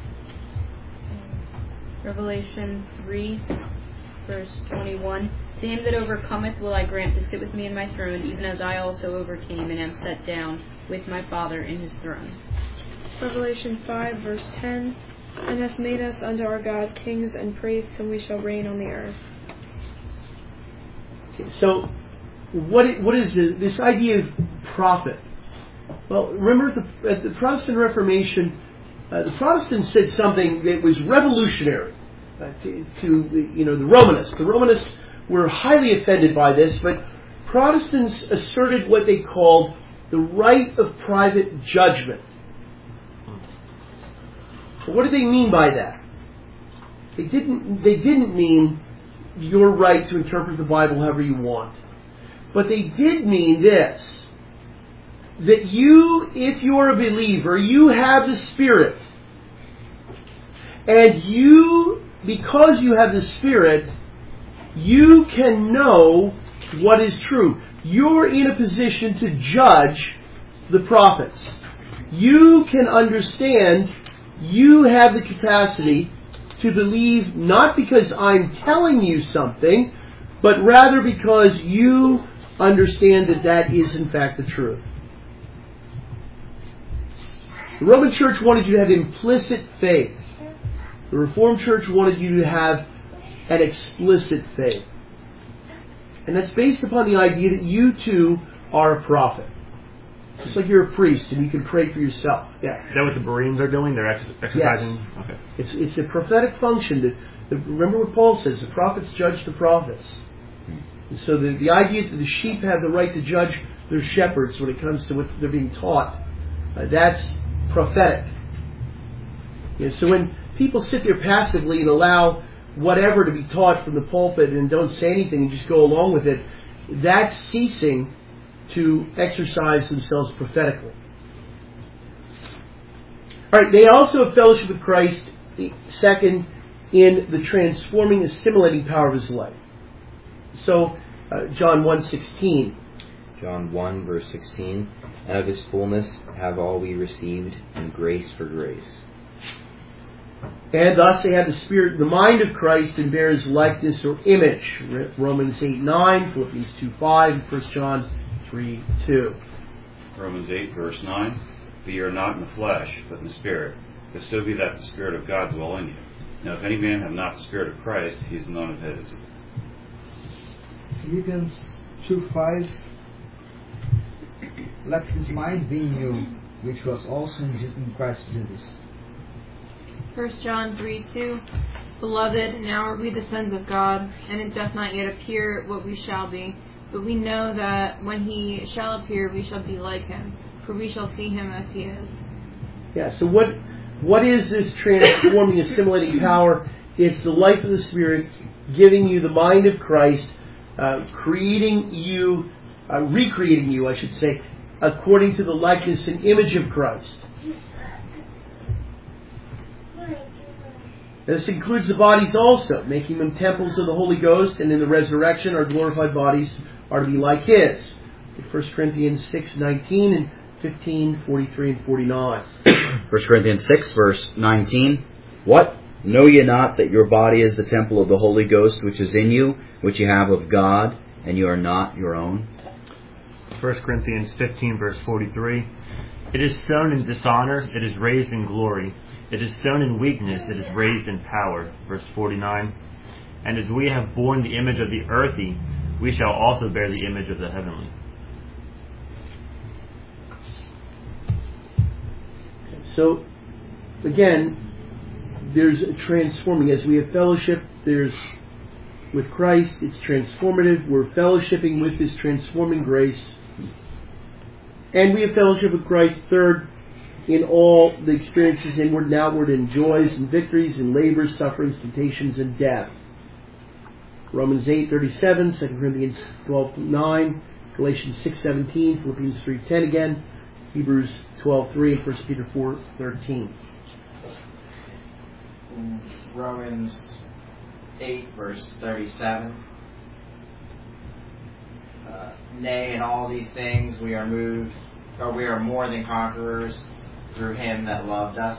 Revelation three, verse twenty-one. To him that overcometh will I grant to sit with me in my throne, even as I also overcame and am set down with my Father in his throne. Revelation five, verse ten. And hath made us unto our God kings and priests, and we shall reign on the earth. Okay, so, what i- what is the, this idea of prophet? Well, remember the, at the Protestant Reformation, uh, the Protestants said something that was revolutionary uh, to, to the, you know the Romanists. The Romanists were highly offended by this, but Protestants asserted what they called the right of private judgment. What did they mean by that? They didn't. They didn't mean your right to interpret the Bible however you want, but they did mean this: that you, if you're a believer, you have the Spirit, and you, because you have the Spirit, you can know what is true. You're in a position to judge the prophets. You can understand. You have the capacity to believe not because I'm telling you something, but rather because you understand that that is in fact the truth. The Roman Church wanted you to have implicit faith. The Reformed Church wanted you to have an explicit faith. And that's based upon the idea that you too are a prophet. Just like you're a priest and you can pray for yourself. Yeah. Is that what the Bereans are doing? They're ex- exercising? Yes. Okay. It's, it's a prophetic function. To, the, remember what Paul says, the prophets judge the prophets. And so the, the idea that the sheep have the right to judge their shepherds when it comes to what they're being taught, uh, that's prophetic. You know, so when people sit there passively and allow whatever to be taught from the pulpit and don't say anything and just go along with it, that's ceasing to exercise themselves prophetically. Alright, they also have fellowship with Christ, second, in the transforming, assimilating power of His life. So, uh, John one sixteen. John one, verse sixteen. And of His fullness have all we received, and grace for grace. And thus they have the spirit, the mind of Christ, and bear His likeness or image. Romans eight nine, Philippians two five, and First John three two. Romans eight, verse nine. But ye are not in the flesh, but in the Spirit, if so be that the Spirit of God dwell in you. Now if any man have not the Spirit of Christ, he is none of His. Philippians two five. Let this mind be in you, which was also in Christ Jesus. First John three two. Beloved, now are we the sons of God, and it doth not yet appear what we shall be. But we know that when He shall appear, we shall be like Him, for we shall see Him as He is. Yeah, so what what is this transforming, assimilating power? It's the life of the Spirit giving you the mind of Christ, uh, creating you, uh, recreating you, I should say, according to the likeness and image of Christ. This includes the bodies also, making them temples of the Holy Ghost, and in the resurrection our glorified bodies are to be like His. First Corinthians six nineteen and fifteen forty-three and forty-nine. First Corinthians six, verse nineteen. What? Know ye not that your body is the temple of the Holy Ghost which is in you, which you have of God, and you are not your own? First Corinthians fifteen, verse forty-three. It is sown in dishonor, it is raised in glory. It is sown in weakness, it is raised in power. Verse forty-nine. And as we have borne the image of the earthy, we shall also bear the image of the heavenly. So, again, there's a transforming. As we have fellowship, there's with Christ, it's transformative. We're fellowshipping with His transforming grace. And we have fellowship with Christ, third, in all the experiences inward and outward, in joys and victories, in labors, sufferings, temptations, and death. Romans eight thirty-seven, Second Corinthians twelve nine, Galatians six seventeen, Philippians three ten again, Hebrews twelve three, and First Peter four thirteen. Romans eight, verse thirty-seven. Uh, Nay, in all these things we are moved, or we are more than conquerors through Him that loved us.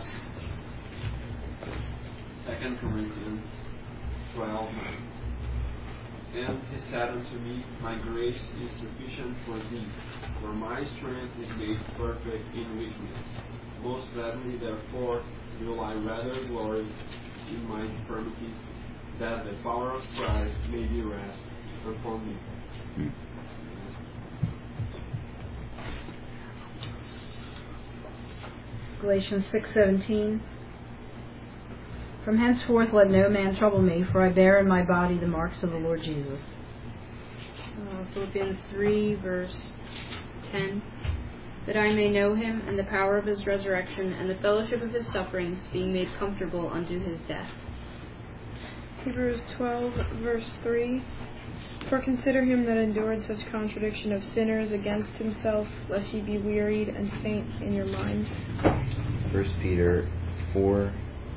Second Corinthians twelve. And He said unto me, My grace is sufficient for thee, for my strength is made perfect in weakness. Most gladly, therefore, will I rather glory in my infirmities, that the power of Christ may be rest upon me. Galatians six seventeen. From henceforth let no man trouble me, for I bear in my body the marks of the Lord Jesus. Uh, Philippians three, verse ten. That I may know him and the power of his resurrection and the fellowship of his sufferings, being made comfortable unto his death. Hebrews twelve, verse three. For consider him that endured such contradiction of sinners against himself, lest ye be wearied and faint in your minds. First Peter four,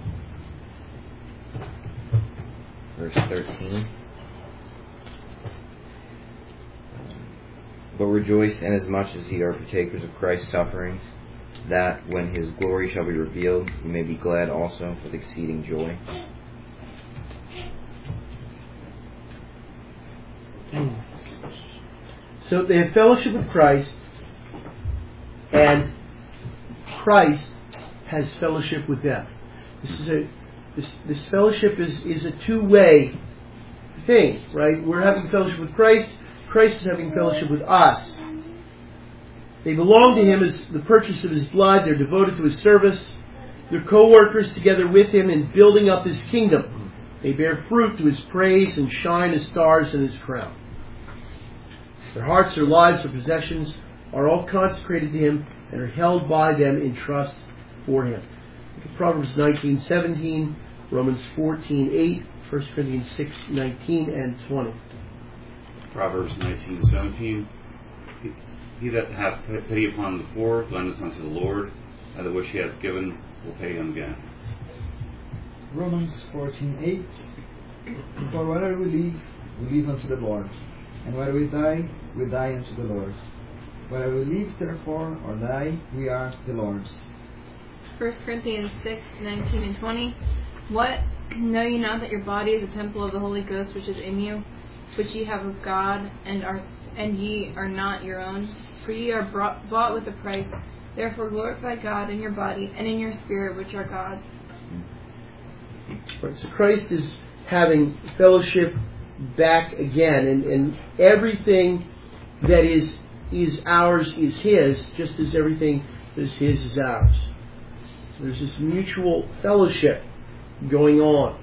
verse thirteen. But rejoice inasmuch as ye are partakers of Christ's sufferings, that when his glory shall be revealed, ye may be glad also with exceeding joy. So they have fellowship with Christ, and Christ has fellowship with them. This is a this this fellowship is, is a two-way thing, right? We're having fellowship with Christ. Christ is having fellowship with us. They belong to Him as the purchase of His blood. They're devoted to His service. They're co-workers together with Him in building up His kingdom. They bear fruit to His praise and shine as stars in His crown. Their hearts, their lives, their possessions are all consecrated to Him and are held by them in trust for Him. Look at Proverbs nineteen seventeen, Romans fourteen eight, First Corinthians six nineteen and twenty. Proverbs nineteen seventeen. He, he that hath pity upon the poor lendeth unto the Lord, and that which he hath given will pay him again. Romans fourteen eight. For whether we live, we live unto the Lord, and whether we die, we die unto the Lord. Whether we live, therefore, or die, we are the Lord's. First Corinthians six nineteen and twenty. What? Know ye not that your body is a temple of the Holy Ghost which is in you, which ye have of God, and are and ye are not your own? For ye are brought, bought with a price. Therefore glorify God in your body and in your spirit, which are God's. Right, so Christ is having fellowship back again, and, and everything that is is ours is His, just as everything that is His is ours. So there's this mutual fellowship going on.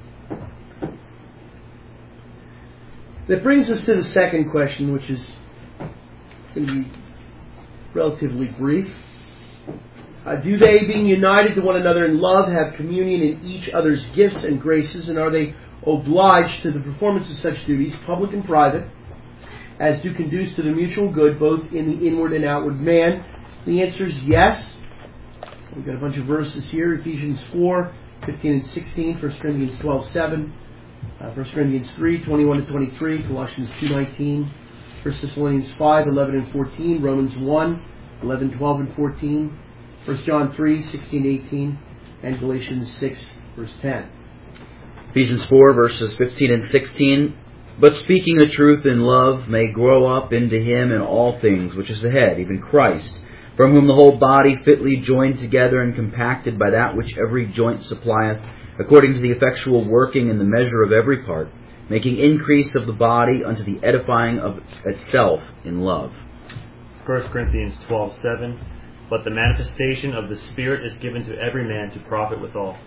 That brings us to the second question, which is going to be relatively brief. Uh, do they, being united to one another in love, have communion in each other's gifts and graces, and are they obliged to the performance of such duties, public and private, as do conduce to the mutual good, both in the inward and outward man? The answer is yes. We've got a bunch of verses here. Ephesians four, fifteen and sixteen, First Corinthians twelve, seven, uh, First Corinthians three, twenty-one to twenty-three, Colossians two, nineteen, First Thessalonians five, eleven and fourteen, Romans one, eleven, twelve and fourteen, First John three, sixteen to eighteen, and Galatians six, verse ten. Ephesians four, verses fifteen and sixteen. But speaking the truth in love may grow up into Him in all things, which is the head, even Christ, from whom the whole body fitly joined together and compacted by that which every joint supplieth, according to the effectual working in the measure of every part, making increase of the body unto the edifying of itself in love. First Corinthians twelve, seven. But the manifestation of the Spirit is given to every man to profit withal.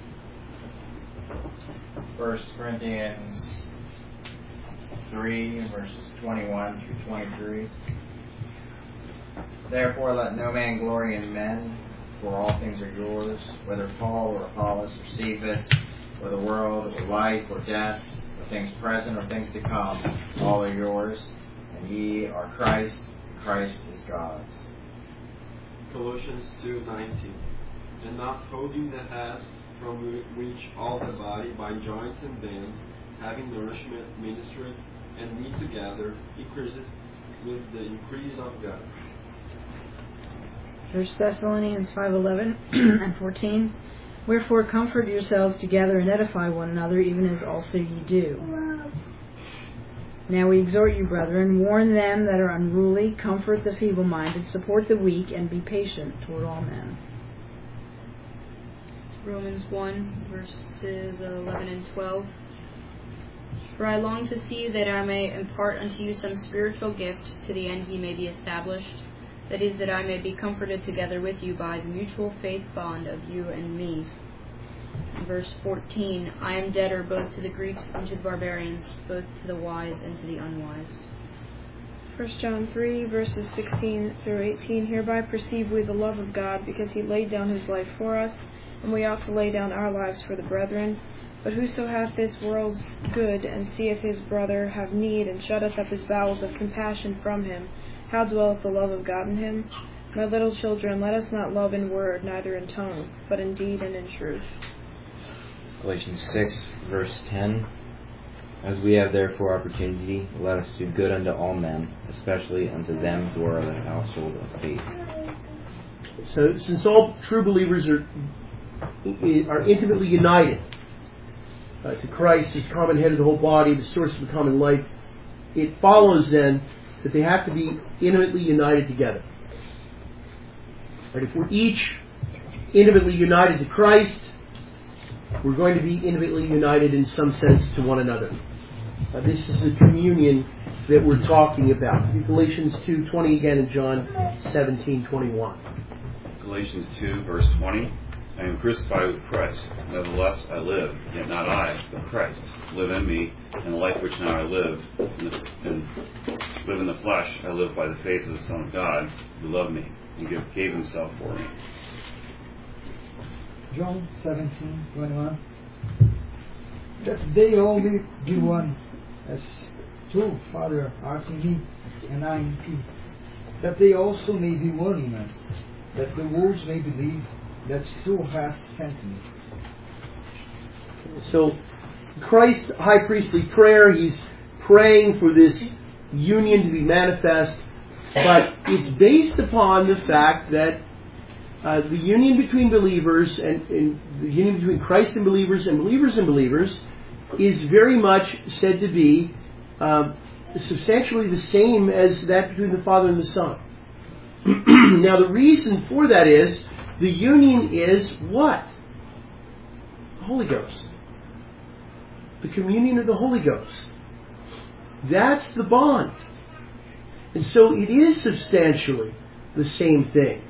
First Corinthians three, verses twenty-one through twenty-three. Therefore let no man glory in men, for all things are yours, whether Paul or Apollos or Cephas, or the world, or life, or death, or things present, or things to come, all are yours, and ye are Christ, and Christ is God's. Colossians two nineteen. And not holding the head, from which all the body by joints and bands, having nourishment, ministered, and knit together, increaseth with the increase of God. First Thessalonians five, eleven and fourteen. Wherefore comfort yourselves together and edify one another, even as also ye do. Now we exhort you, brethren, warn them that are unruly, comfort the feeble-minded, support the weak, and be patient toward all men. Romans one, verses eleven and twelve. For I long to see you that I may impart unto you some spiritual gift, to the end ye may be established. That is, that I may be comforted together with you by the mutual faith bond of you and me. Verse fourteen, I am debtor both to the Greeks and to the barbarians, both to the wise and to the unwise. First John three, verses sixteen through eighteen, Hereby perceive we the love of God, because he laid down his life for us, and we ought to lay down our lives for the brethren. But whoso hath this world's good, and seeth his brother have need, and shutteth up his bowels of compassion from him, how dwelleth the love of God in him? My little children, let us not love in word, neither in tongue, but in deed and in truth. Galatians six, verse ten. As we have therefore opportunity, let us do good unto all men, especially unto them who are of the household of faith. So, since all true believers are are intimately united uh, to Christ as common head of the whole body, the source of the common life, it follows then that they have to be intimately united together. Right? If we're each intimately united to Christ, we're going to be intimately united in some sense to one another. Uh, this is the communion that we're talking about. Galatians two twenty again and John seventeen twenty-one. Galatians two, verse twenty. I am crucified with Christ. Nevertheless I live, yet not I, but Christ live in me, and the life which now I live, in the, and live in the flesh, I live by the faith of the Son of God, who loved me and give, gave himself for me. John seventeen twenty-one. That they all may be one, as two, Father, art in me, and I in thee. That they also may be one in us, that the world may believe that thou hast sent me. So, Christ's high priestly prayer, he's praying for this union to be manifest, but it's based upon the fact that uh, the union between believers and, and the union between Christ and believers and believers and believers is very much said to be uh, substantially the same as that between the Father and the Son. Now, the reason for that is the union is what? The Holy Ghost. The communion of the Holy Ghost. That's the bond. And so it is substantially the same thing.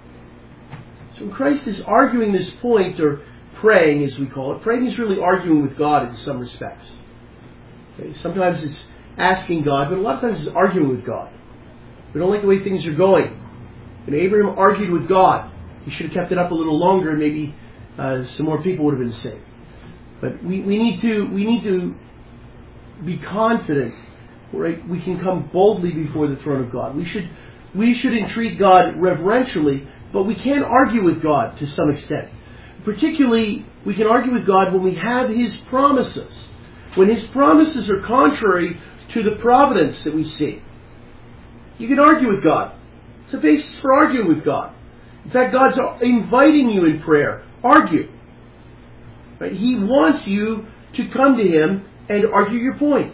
So when Christ is arguing this point, or praying as we call it, praying is really arguing with God in some respects. Okay? Sometimes it's asking God, but a lot of times it's arguing with God. We don't like the way things are going. And Abraham argued with God. He should have kept it up a little longer, and maybe uh, some more people would have been saved. But we, we need to we need to be confident, right? We can come boldly before the throne of God. We should we should entreat God reverentially, but we can argue with God to some extent. Particularly, we can argue with God when we have His promises. When His promises are contrary to the providence that we see. You can argue with God. It's a basis for arguing with God. In fact, God's inviting you in prayer. Argue. Right? He wants you to come to Him and argue your point.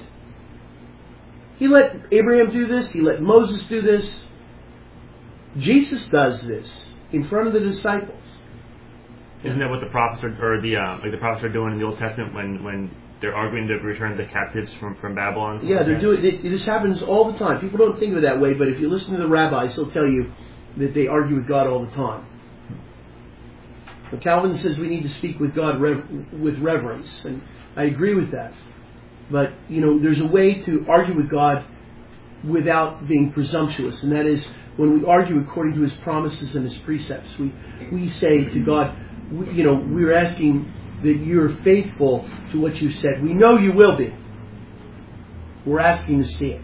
He let Abraham do this. He let Moses do this. Jesus does this in front of the disciples. Isn't that what the prophets are, or the uh, like the prophets are doing in the Old Testament when, when they're arguing to return the captives from, from Babylon? Yeah, they're doing it. This happens all the time. People don't think of it that way, but if you listen to the rabbis, they'll tell you that they argue with God all the time. But Calvin says we need to speak with God rev- with reverence, and I agree with that. But, you know, there's a way to argue with God without being presumptuous, and that is when we argue according to His promises and His precepts. We we say to God, we, you know, we're asking that you're faithful to what you said. We know you will be. We're asking to see it.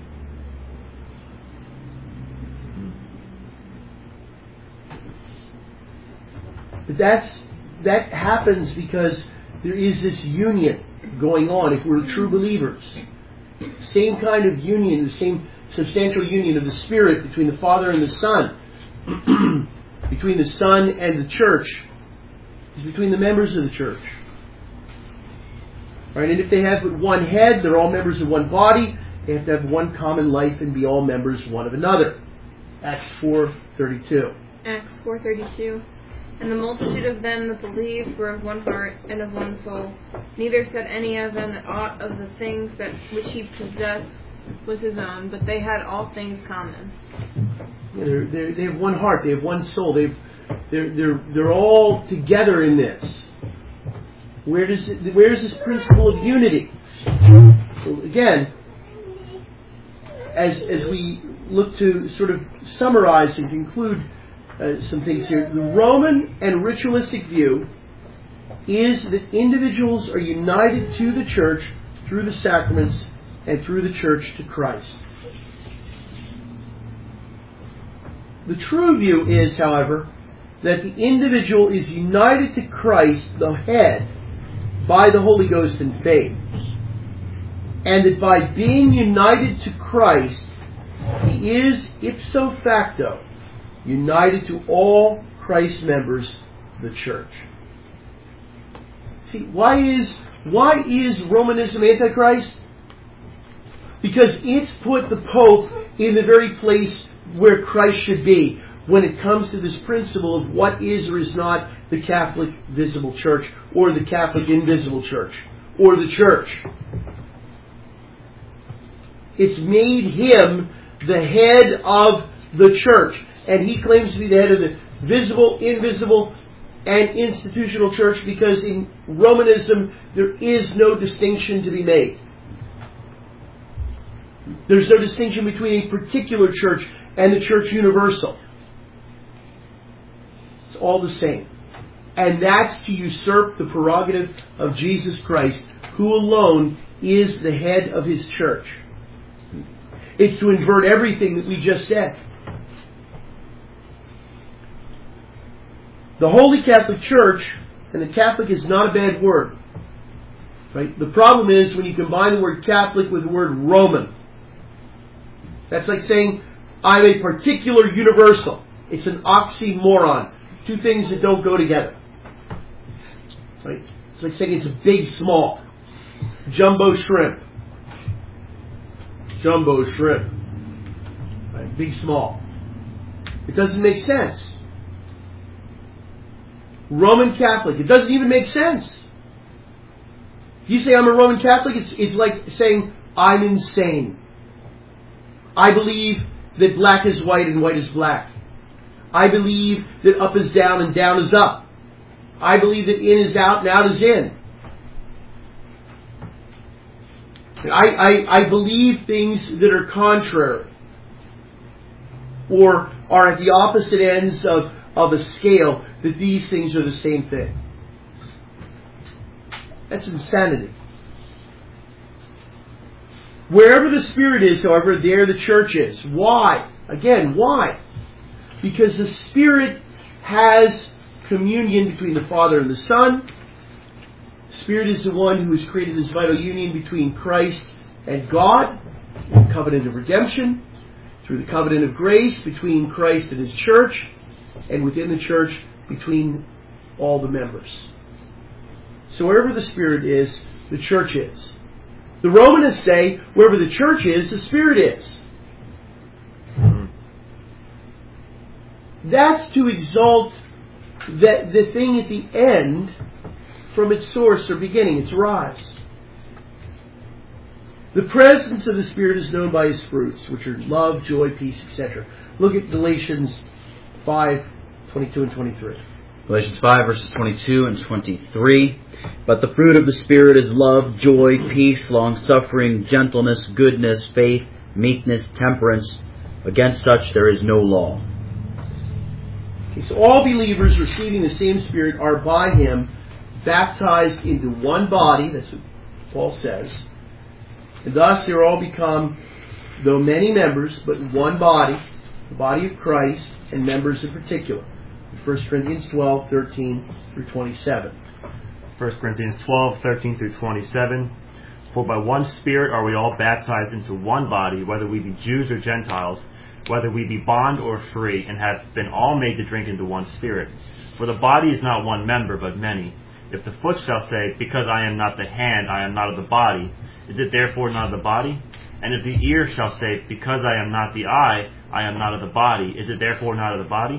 But that's that happens because there is this union going on if we're true believers. Same kind of union, the same substantial union of the Spirit between the Father and the Son, between the Son and the church, is between the members of the church. Right? And if they have but one head, they're all members of one body. They have to have one common life and be all members one of another. Acts four thirty-two. Acts four thirty-two. And the multitude of them that believed were of one heart and of one soul. Neither said any of them that aught of the things that which he possessed was his own, but they had all things common. Yeah, they're, they're, they have one heart. They have one soul. They've, they're they're they're all together in this. Where does it, where is this principle of unity? So again, as as we look to sort of summarize and conclude uh, some things here, the Roman and ritualistic view is that individuals are united to the church through the sacraments and through the church to Christ. The true view is, however, that the individual is united to Christ, the head, by the Holy Ghost in faith. And that by being united to Christ, he is ipso facto united to all Christ's members, the church. See, why is why is Romanism Antichrist? Because it's put the Pope in the very place where Christ should be when it comes to this principle of what is or is not the Catholic visible church, or the Catholic invisible church, or the church. It's made him the head of the church, and he claims to be the head of the visible, invisible, and institutional church, because in Romanism there is no distinction to be made. There's no distinction between a particular church and the church universal. It's all the same. And that's to usurp the prerogative of Jesus Christ, who alone is the head of his church. It's to invert everything that we just said. The Holy Catholic Church, and the Catholic is not a bad word, right? The problem is when you combine the word Catholic with the word Roman. That's like saying, I'm a particular universal. It's an oxymoron. Two things that don't go together. Right? It's like saying it's a big small. Jumbo shrimp. Jumbo shrimp. Right? Big small. It doesn't make sense. Roman Catholic. It doesn't even make sense. If you say I'm a Roman Catholic, it's, it's like saying I'm insane. I believe that black is white and white is black. I believe that up is down and down is up. I believe that in is out and out is in. I, I, I believe things that are contrary or are at the opposite ends of, of a scale, that these things are the same thing. That's insanity. Wherever the Spirit is, however, there the church is. Why? Again, why? Because the Spirit has communion between the Father and the Son. The Spirit is the one who has created this vital union between Christ and God, the covenant of redemption, through the covenant of grace between Christ and His church, and within the church between all the members. So wherever the Spirit is, the church is. The Romanists say, wherever the church is, the Spirit is. That's to exalt the, the thing at the end from its source or beginning, its rise. The presence of the Spirit is known by His fruits, which are love, joy, peace, et cetera. Look at Galatians five, twenty-two and twenty-three. Galatians five, verses twenty-two and twenty-three. But the fruit of the Spirit is love, joy, peace, long-suffering, gentleness, goodness, faith, meekness, temperance. Against such there is no law. Okay, so all believers receiving the same Spirit are by Him baptized into one body. That's what Paul says. And thus they are all become, though many members, but one body, the body of Christ, and members in particular. First Corinthians twelve, thirteen through twenty-seven. First Corinthians twelve, thirteen through twenty-seven. For by one Spirit are we all baptized into one body, whether we be Jews or Gentiles, whether we be bond or free, and have been all made to drink into one Spirit. For the body is not one member, but many. If the foot shall say, because I am not the hand, I am not of the body, is it therefore not of the body? And if the ear shall say, because I am not the eye, I am not of the body, is it therefore not of the body?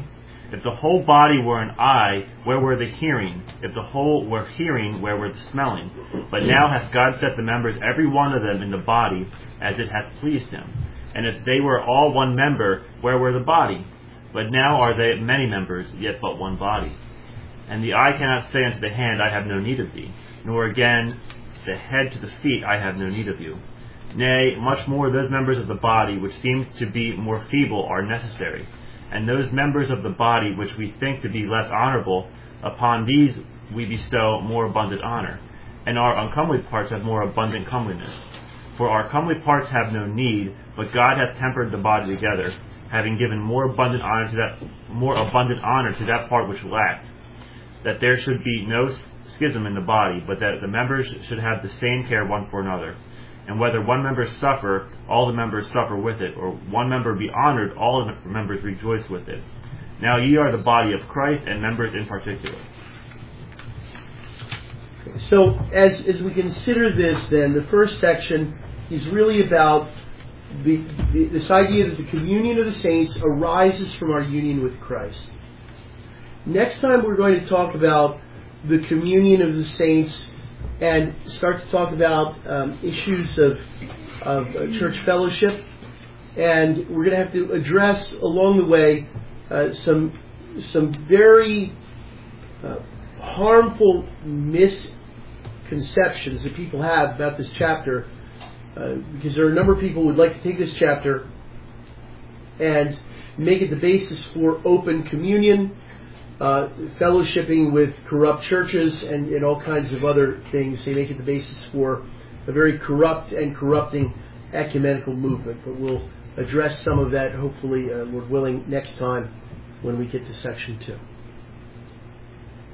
If the whole body were an eye, where were the hearing? If the whole were hearing, where were the smelling? But now hath God set the members, every one of them, in the body, as it hath pleased him. And if they were all one member, where were the body? But now are they many members, yet but one body. And the eye cannot say unto the hand, I have no need of thee, nor again the head to the feet, I have no need of you. Nay, much more those members of the body which seem to be more feeble are necessary. And those members of the body which we think to be less honorable, upon these we bestow more abundant honor. And our uncomely parts have more abundant comeliness. For our comely parts have no need, but God hath tempered the body together, having given more abundant honor to that more abundant honor to that part which lacked, that there should be no schism in the body, but that the members should have the same care one for another. And whether one member suffer, all the members suffer with it, or one member be honored, all the members rejoice with it. Now ye are the body of Christ, and members in particular. So, as, as we consider this, then, the first section is really about the, the, this idea that the communion of the saints arises from our union with Christ. Next time we're going to talk about the communion of the saints and start to talk about um, issues of, of uh, church fellowship. And we're going to have to address along the way uh, some, some very uh, harmful misconceptions that people have about this chapter, uh, because there are a number of people who would like to take this chapter and make it the basis for open communion, uh, fellowshipping with corrupt churches, and, and all kinds of other things. They make it the basis for a very corrupt and corrupting ecumenical movement. But we'll address some of that, hopefully, uh, Lord willing, next time when we get to section two.